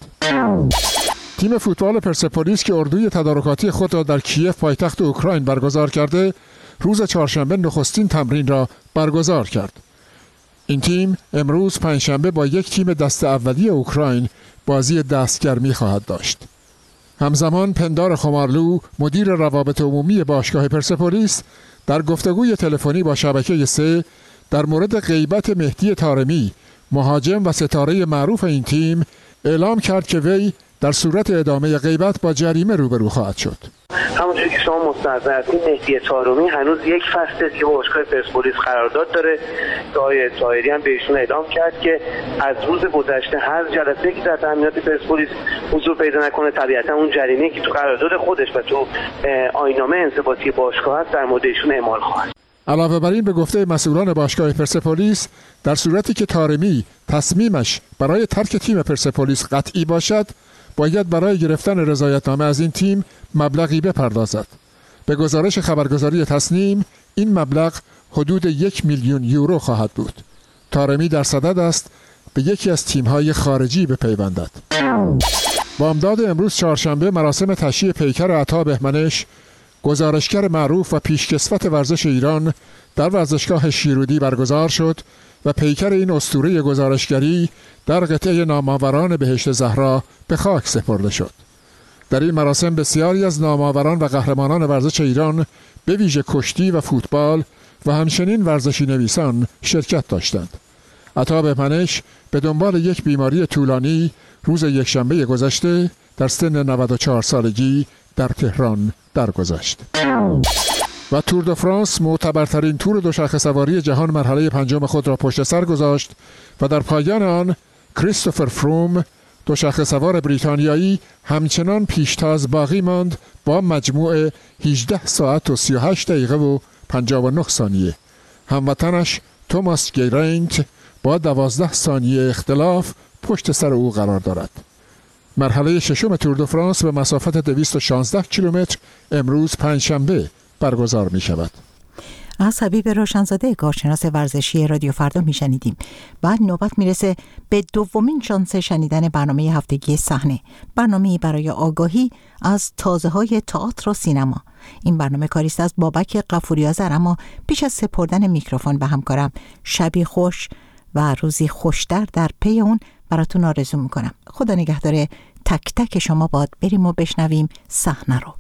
تیم فوتبال پرسپولیس که اردوی تدارکاتی خود را در کیف پایتخت اوکراین برگزار کرده، روز چهارشنبه نخستین تمرین را برگزار کرد. این تیم امروز پنجشنبه با یک تیم دست اولی اوکراین بازی دستگرمی خواهد داشت. همزمان پندار خمارلو، مدیر روابط عمومی باشگاه پرسپولیس، در گفتگوی تلفنی با شبکه سه در مورد غیبت مهدی طارمی، مهاجم و ستاره معروف این تیم، اعلام کرد که وی در صورت ادامه غیبت با جریمه روبرو خواهد شد. همونجوری که شما مستحضر هستید، مهدی طارمی هنوز یک فصل دیگه با باشگاه پرسپولیس قرارداد داره. آقای طاهری هم بهشون اعلام کرد که از روز گذشته هر جلسه که در تمرینات پرسپولیس حضور پیدا نکنه، طبیعتا اون جریمه‌ای که تو قرارداد خودش و تو آیین‌نامه انضباطی باشگاه هست در مورد ایشون اعمال خواهد. علاوه بر این، به گفته مسئولان باشگاه پرسپولیس، در صورتی که طارمی تصمیمش برای ترک تیم پرسپولیس قطعی باشد، باید برای گرفتن رضایتنامه از این تیم مبلغی بپردازد. به گزارش خبرگزاری تصنیم، این مبلغ حدود یک میلیون یورو خواهد بود. طارمی در صدد است به یکی از تیم‌های خارجی بپیوندد. بامداد امروز چهارشنبه مراسم تشییع پیکر عطا بهمنش، گزارشگر معروف و پیشکسوت ورزش ایران، در ورزشگاه شیرودی برگزار شد و پیکر این اسطوره گزارشگری در قطعه نامآوران بهشت زهرا به خاک سپرده شد. در این مراسم بسیاری از نامآوران و قهرمانان ورزش ایران، به ویژه کشتی و فوتبال و همچنین ورزشی نویسان شرکت داشتند. عطا بهمنش به دنبال یک بیماری طولانی روز یکشنبه گذشته در سن نود و چهار سالگی در تهران درگذشت. و تور دو فرانس، معتبرترین تور دوچرخه سواری جهان، مرحله پنجم خود را پشت سر گذاشت و در پایان آن کریستوفر فروم، دوچرخه سوار بریتانیایی، همچنان پیشتاز باقی ماند با مجموع هجده ساعت و سی و هشت دقیقه و پنجاه و نه ثانیه. هموطنش توماس گیرینت با دوازده ثانیه اختلاف پشت سر او قرار دارد. مرحله ششم تور دو فرانس به مسافت دویست و شانزده کیلومتر امروز پنجشنبه برگزار می شود. از حبیب روشنزاده کارشناس ورزشی رادیو فردا میشنیدیم. بعد نوبت میرسه به دومین شانس شنیدن برنامه هفتگی صحنه، برنامه‌ای برای آگاهی از تازه‌های تئاتر و سینما. این برنامه کاری است از بابک غفوری آذر، اما پیش از سپردن میکروفون به همکارم شبی خوش و روزی خوشتر در پی اون براتون آرزو میکنم. خدا نگهدار تک تک شما. باد بریم و بشنویم صحنه رو.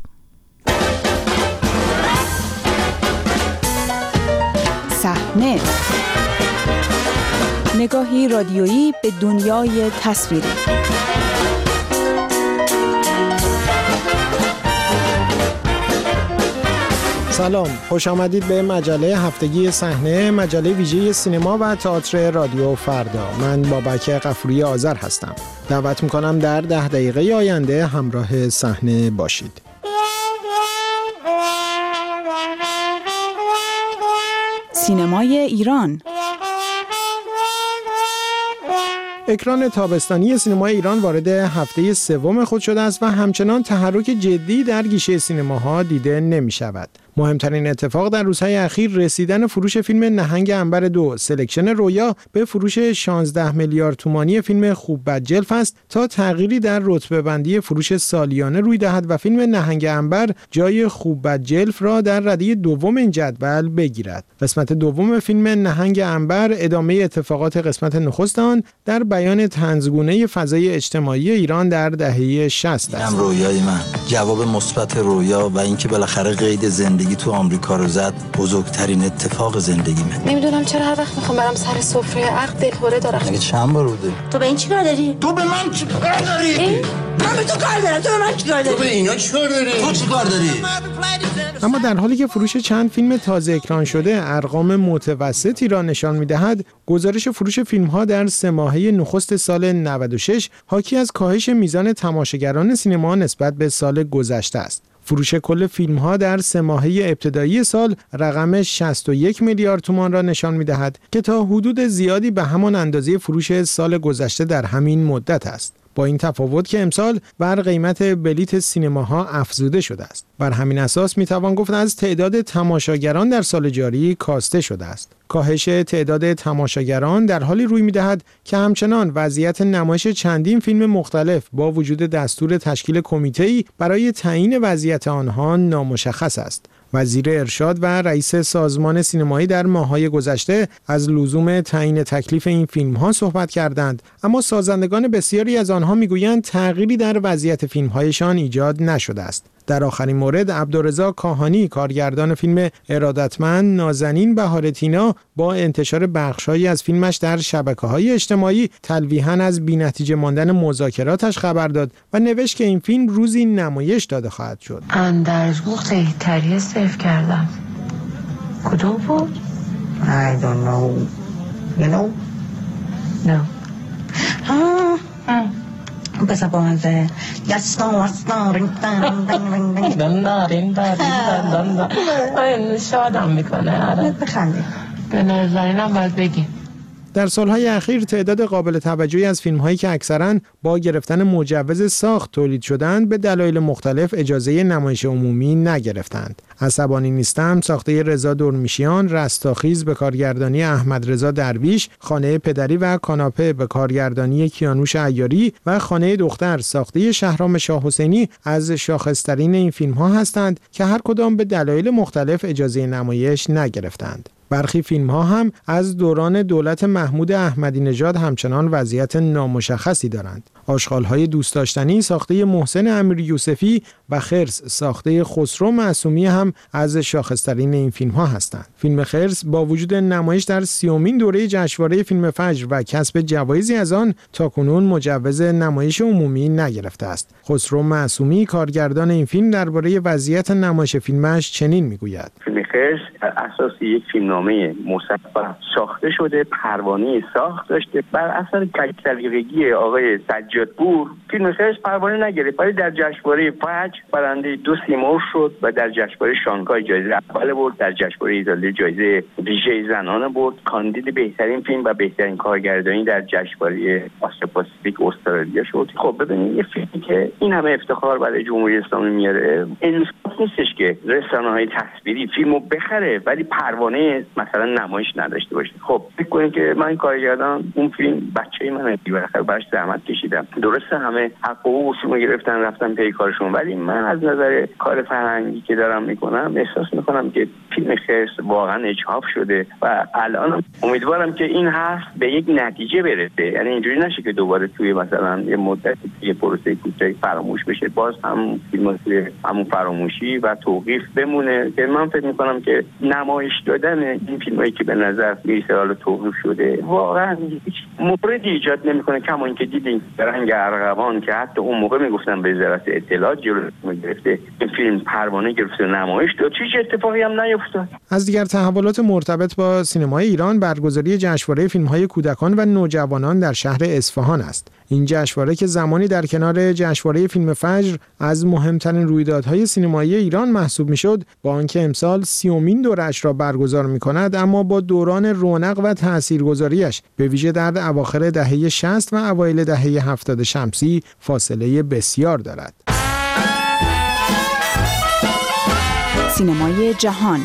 صحنه، نگاهی رادیویی به دنیای تصویری. سلام، خوش آمدید به مجله هفتگی صحنه، مجله ویژه سینما و تئاتر رادیو فردا. من بابک غفوری آذر هستم. دعوت میکنم در ده دقیقه آینده همراه صحنه باشید. سینمای ایران. اکران تابستانی سینمای ایران وارد هفته سوم خود شده است و همچنان تحرک جدی در گیشه سینماها دیده نمی شود. مهمترین اتفاق در روزهای اخیر رسیدن فروش فیلم نهنگ عنبر دو سلکشن رویا به فروش شانزده میلیارد تومانی فیلم خوب بد جلف است تا تغییری در رتبه بندی فروش سالیانه روی دهد و فیلم نهنگ عنبر جای خوب بد جلف را در رده دوم این جدول بگیرد. قسمت دوم فیلم نهنگ عنبر ادامه اتفاقات قسمت نخست آن در بیان طنزگونه فضای اجتماعی ایران در دهه شصت است. اینم رویای من، جواب مثبت رویا و اینکه بالاخره قید زندگی تو آمریکا رو زد بزرگترین اتفاق زندگیمه. نمیدونم چرا هر وقت میخوام برم سر سفره عقد دلهوره دارم. مگه چند بار بوده؟ تو به این چیکار داری؟ تو به من چیکار داری؟ من به تو کار دارم، تو به من چیکار داری؟ تو به اینا چیکار داری؟ تو چیکار داری؟ اما در حالی که فروش چند فیلم تازه اکران شده ارقام متوسطی را نشان می‌دهد، گزارش فروش فیلم‌ها در سه ماهه نخست سال نود و شش حاکی از کاهش میزان تماشاگران سینما نسبت به سال گذشته است. فروش کل فیلم‌ها در سه ماهه ابتدایی سال رقم شصت و یک میلیارد تومان را نشان می‌دهد که تا حدود زیادی به همان اندازه فروش سال گذشته در همین مدت است. با این تفاوت که امسال بر قیمت بلیت سینماها افزوده شده است. بر همین اساس میتوان گفت از تعداد تماشاگران در سال جاری کاسته شده است. کاهش تعداد تماشاگران در حالی روی میدهد که همچنان وضعیت نمایش چندین فیلم مختلف با وجود دستور تشکیل کمیته‌ای برای تعیین وضعیت آنها نامشخص است. وزیر ارشاد و رئیس سازمان سینمایی در ماه‌های گذشته از لزوم تعیین تکلیف این فیلم‌ها صحبت کردند، اما سازندگان بسیاری از آنها می‌گویند تغییری در وضعیت فیلم‌هایشان ایجاد نشده است. در آخرین مورد عبدالرضا کاهانی کارگردان فیلم ارادتمند نازنین بهار تینا با انتشار بخش‌هایی از فیلمش در شبکه‌های اجتماعی تلویحاً از بی‌نتیجه ماندن مذاکراتش خبر داد و نوشت که این فیلم روزی نمایش داده خواهد شد. اندرزگو خیلی سیف کردم. کدوم بود؟ I don't know. You know? No. آه آه بسا بازه دستان وستان رینگ دن رینگ رینگ رینگ دن دارین دارین دن دن این شادم میکنه. آره بخندی به نظرینم باید بگیم. در سالهای اخیر تعداد قابل توجهی از فیلم‌هایی که اکثراً با گرفتن مجوز ساخت تولید شدند به دلایل مختلف اجازه نمایش عمومی نگرفتند. عصبانی نیستم ساخته رضا دورمیشیان، رستاخیز به کارگردانی احمد رضا درویش، خانه پدری و کاناپه به کارگردانی کیانوش عیاری و خانه دختر ساخته شهرام شاه حسینی از شاخص‌ترین این فیلم‌ها هستند که هر کدام به دلایل مختلف اجازه نمایش نگرفتند. برخی فیلم‌ها هم از دوران دولت محمود احمدی نژاد همچنان وضعیت نامشخصی دارند. آشغال‌های دوست داشتنی ساخته محسن امیر یوسفی و خرس ساخته خسرو معصومی هم از شاخص‌ترین این فیلم‌ها هستند. فیلم خرس با وجود نمایش در سیومین دوره جشنواره فیلم فجر و کسب جوایزی از آن تاکنون مجوز نمایش عمومی نگرفته است. خسرو معصومی کارگردان این فیلم درباره وضعیت نمایش فیلمش چنین می‌گوید: فیلم خرس بر اساس یک فیلمنامه مصور ساخته شده، پروانه ساخت داشته. بر اثر کج‌سلیقگی آقای سجادپور فیلم خرس پروانه نگرفت، ولی در جشنواره فجر برنده دو سیمرغ شد و در جشنواره شانگهای جایزه اول برد، در جشنواره ایتالیا جایزه ویژه زنانه برد، کاندید بهترین فیلم و بهترین کارگردانی در جشنواره آسیا پاسیفیک استرالیا شد. خب ببینید یه فیلمی که این همه افتخار برای جمهوری اسلامی میاره، انصاف نیستش که رسانه‌های تصویری فیلمو بخره ولی پروانه مثلا نمایش نداشته باشه. خب فکر کنید که من کارگردان اون فیلم بچه‌ی منه، بالاخره براش زحمت کشیدم. درسته همه حق و حقوقشون گرفتن رفتن پی کارشون، ولی من از نظر کار فرهنگی که دارم میکنم احساس میکنم که فیلم خرس واقعا اجحاف شده و الان امیدوارم که این حرف به یک نتیجه برسه. یعنی اینجوری نشه که دوباره توی مثلا یه مدت یه پروسه کوتاه فراموش بشه، باز هم فیلم توی همون فراموشی و توقیف بمونه. که من فکر میکنم که نمایش دادن این فیلمایی که به نظر میرسه حالا توقیف شده واقعا هیچ موردی ایجاد نمیکنه، کما اینکه دیدین رنگ ارغوان که حتی اون موقع میگفتن به وزارت اطلاعات جلوی گرفته این فیلم پروانه گرفته نمایش داد، هیچ اتفاقی هم نیفتاد. از دیگر تحولات مرتبط با سینمای ایران برگزاری جشنواره فیلم‌های کودکان و نوجوانان در شهر اصفهان است. این جشنواره که زمانی در کنار جشنواره فیلم فجر از مهمترین رویدادهای سینمایی ایران محسوب میشد، با آنکه امسال سیومین دوره‌اش را برگزار می‌کند، اما با دوران رونق و تاثیرگذاریش به ویژه در اواخر دهه شصت و اوایل دهه هفتاد شمسی فاصله بسیار دارد. سینمای جهان.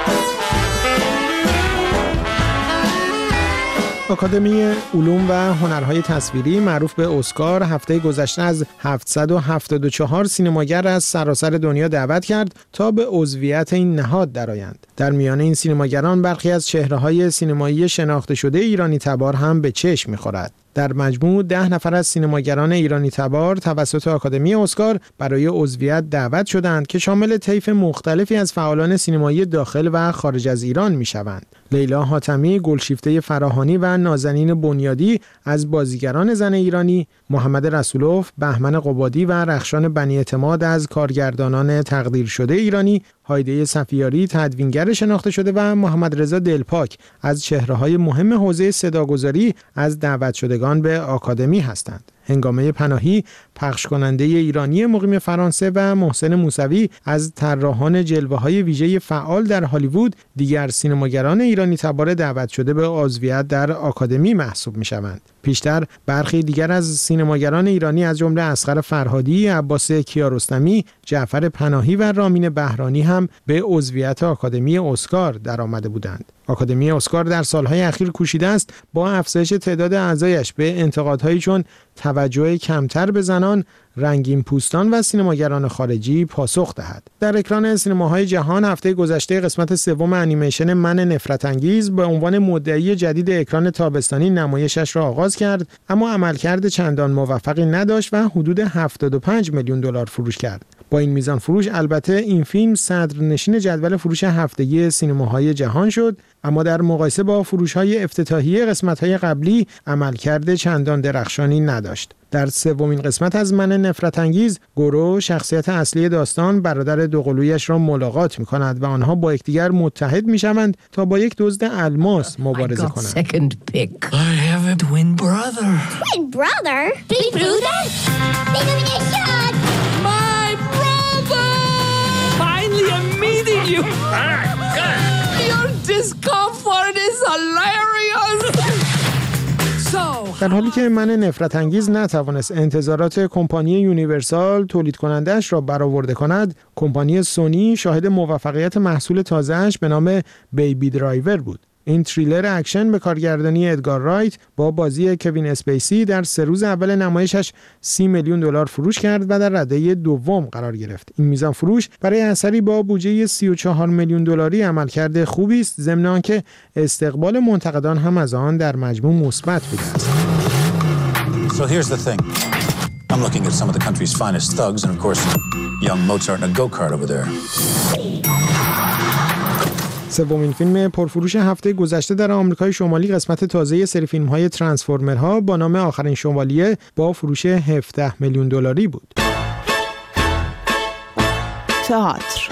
آکادمی علوم و هنرهای تصویری معروف به اسکار هفته گذشته از هفتصد و هفتاد و چهار سینماگر از سراسر دنیا دعوت کرد تا به عضویت این نهاد درآیند. در میان این سینماگران برخی از چهره‌های سینمایی شناخته شده ایرانی تبار هم به چشم می‌خورد. در مجموع ده نفر از سینماگران ایرانی تبار توسط آکادمی اسکار برای عضویت دعوت شدند که شامل طیف مختلفی از فعالان سینمایی داخل و خارج از ایران می‌شوند. لیلا حاتمی، گلشیفته فراهانی و نازنین بنیادی از بازیگران زن ایرانی، محمد رسولوف، بهمن قبادی و رخشان بنی اعتماد از کارگردانان تقدیر شده ایرانی، هایده صفیاری تدوینگر شناخته شده و محمد رضا دلپاک از چهره‌های مهم حوزه صداگذاری از دعوت شدگان به آکادمی هستند. هنگامه پناهی، پخش کننده ایرانی مقیم فرانسه و محسن موسوی از طراحان جلوه‌های ویژه فعال در هالیوود دیگر سینماگران ایرانی تبار دعوت شده به عضویت در آکادمی محسوب می‌شوند. پیشتر برخی دیگر از سینماگران ایرانی از جمله اصغر فرهادی، عباس کیارستمی، جعفر پناهی و رامین بهرانی هم به عضویت آکادمی اسکار درآمده بودند. آکادمی اسکار در سالهای اخیر کوشیده است با افزایش تعداد اعضایش به انتقادهایی چون توجه کمتر به زنان، رنگین پوستان و سینماگران خارجی پاسخ دهد. در اکران سینماهای جهان هفته گذشته قسمت سوم انیمیشن من نفرت انگیز به عنوان مدعی جدید اکران تابستانی نمایشش را آغاز کرد، اما عملکرد چندان موفقی نداشت و حدود هفتاد و پنج میلیون دلار فروش کرد. با این میزان فروش البته این فیلم صدرنشین جدول فروش هفتگی سینماهای جهان شد، اما در مقایسه با فروش‌های افتتاحیه قسمت‌های قبلی عملکرد چندان درخشانی نداشت. در سومین قسمت از من نفرت انگیز، گورو شخصیت اصلی داستان برادر دوقلویش را ملاقات می‌کند و آنها با یکدیگر متحد می‌شوند تا با یک دزد الماس مبارزه کنند. Second pick. I have a twin brother. Twin brother? Big brother? Illumination! My brother! Finally, I'm meeting you. Your discomfort is hilarious. در حالی که من نفرت انگیز نتوانست انتظارات کمپانی یونیورسال تولید کنندش را برآورده کند، کمپانی سونی شاهد موفقیت محصول تازه‌اش به نام بیبی درایور بود. این تریلر اکشن به کارگردانی ادگار رایت با بازی کوین اسپیسی در سه روز اول نمایشش سی میلیون دلار فروش کرد و در رده دوم قرار گرفت. این میزان فروش برای اثری با بودجه سی و چهار میلیون دلاری عملکرد خوبی است، ضمن آنکه استقبال منتقدان هم از آن در مجموع مثبت بوده است. So here's the thing. I'm looking at some of the country's finest thugs and of course young Mozart in a go-kart over there. سومین فیلم پرفروش هفته گذشته در آمریکای شمالی قسمت تازه سری فیلم‌های ترانسفورمرها با نام آخرین شوالیه با فروش هفده میلیون دلاری بود. تئاتر.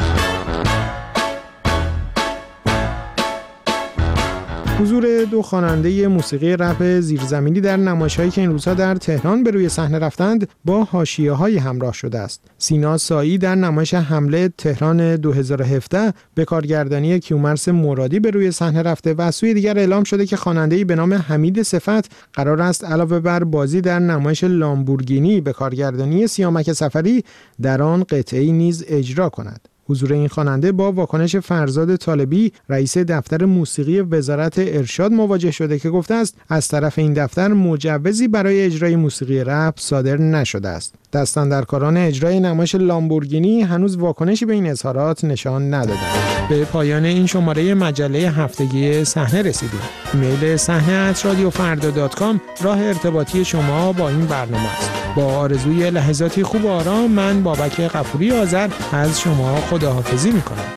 حضور دو خواننده موسیقی رپ زیرزمینی در نمایش‌هایی که این روزها در تهران به روی صحنه رفتند با حاشیه‌های همراه شده است. سینا سایی در نمایش حمله تهران دو هزار و هفده به کارگردانی کیومرث مرادی به روی صحنه رفته و از سوی دیگر اعلام شده که خواننده‌ای به نام حمید صفت قرار است علاوه بر بازی در نمایش لامبورگینی به کارگردانی سیامک سفری در آن قطعه‌ای نیز اجرا کند. حضور این خواننده با واکنش فرزاد طالبی رئیس دفتر موسیقی وزارت ارشاد مواجه شده که گفته است از طرف این دفتر مجوزی برای اجرای موسیقی رپ صادر نشده است. دستاندرکاران اجرای نمایش لامبورگینی هنوز واکنشی به این اظهارات نشان ندادند. به پایان این شماره مجله هفتگی صحنه رسیدیم. ایمیل صحنه ات رادیو فردا دات کام راه ارتباطی شما با این برنامه است. با آرزوی لحظاتی خوب و آرام، من بابک غفوری آذر از شما خداحافظی می‌کنم.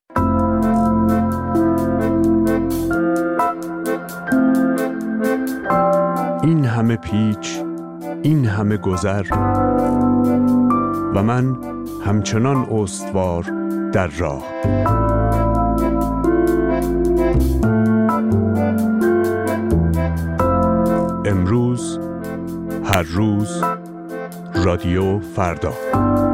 این همه پیچ، این همه گذر و من همچنان استوار در راه. امروز، هر روز، رادیو فردا.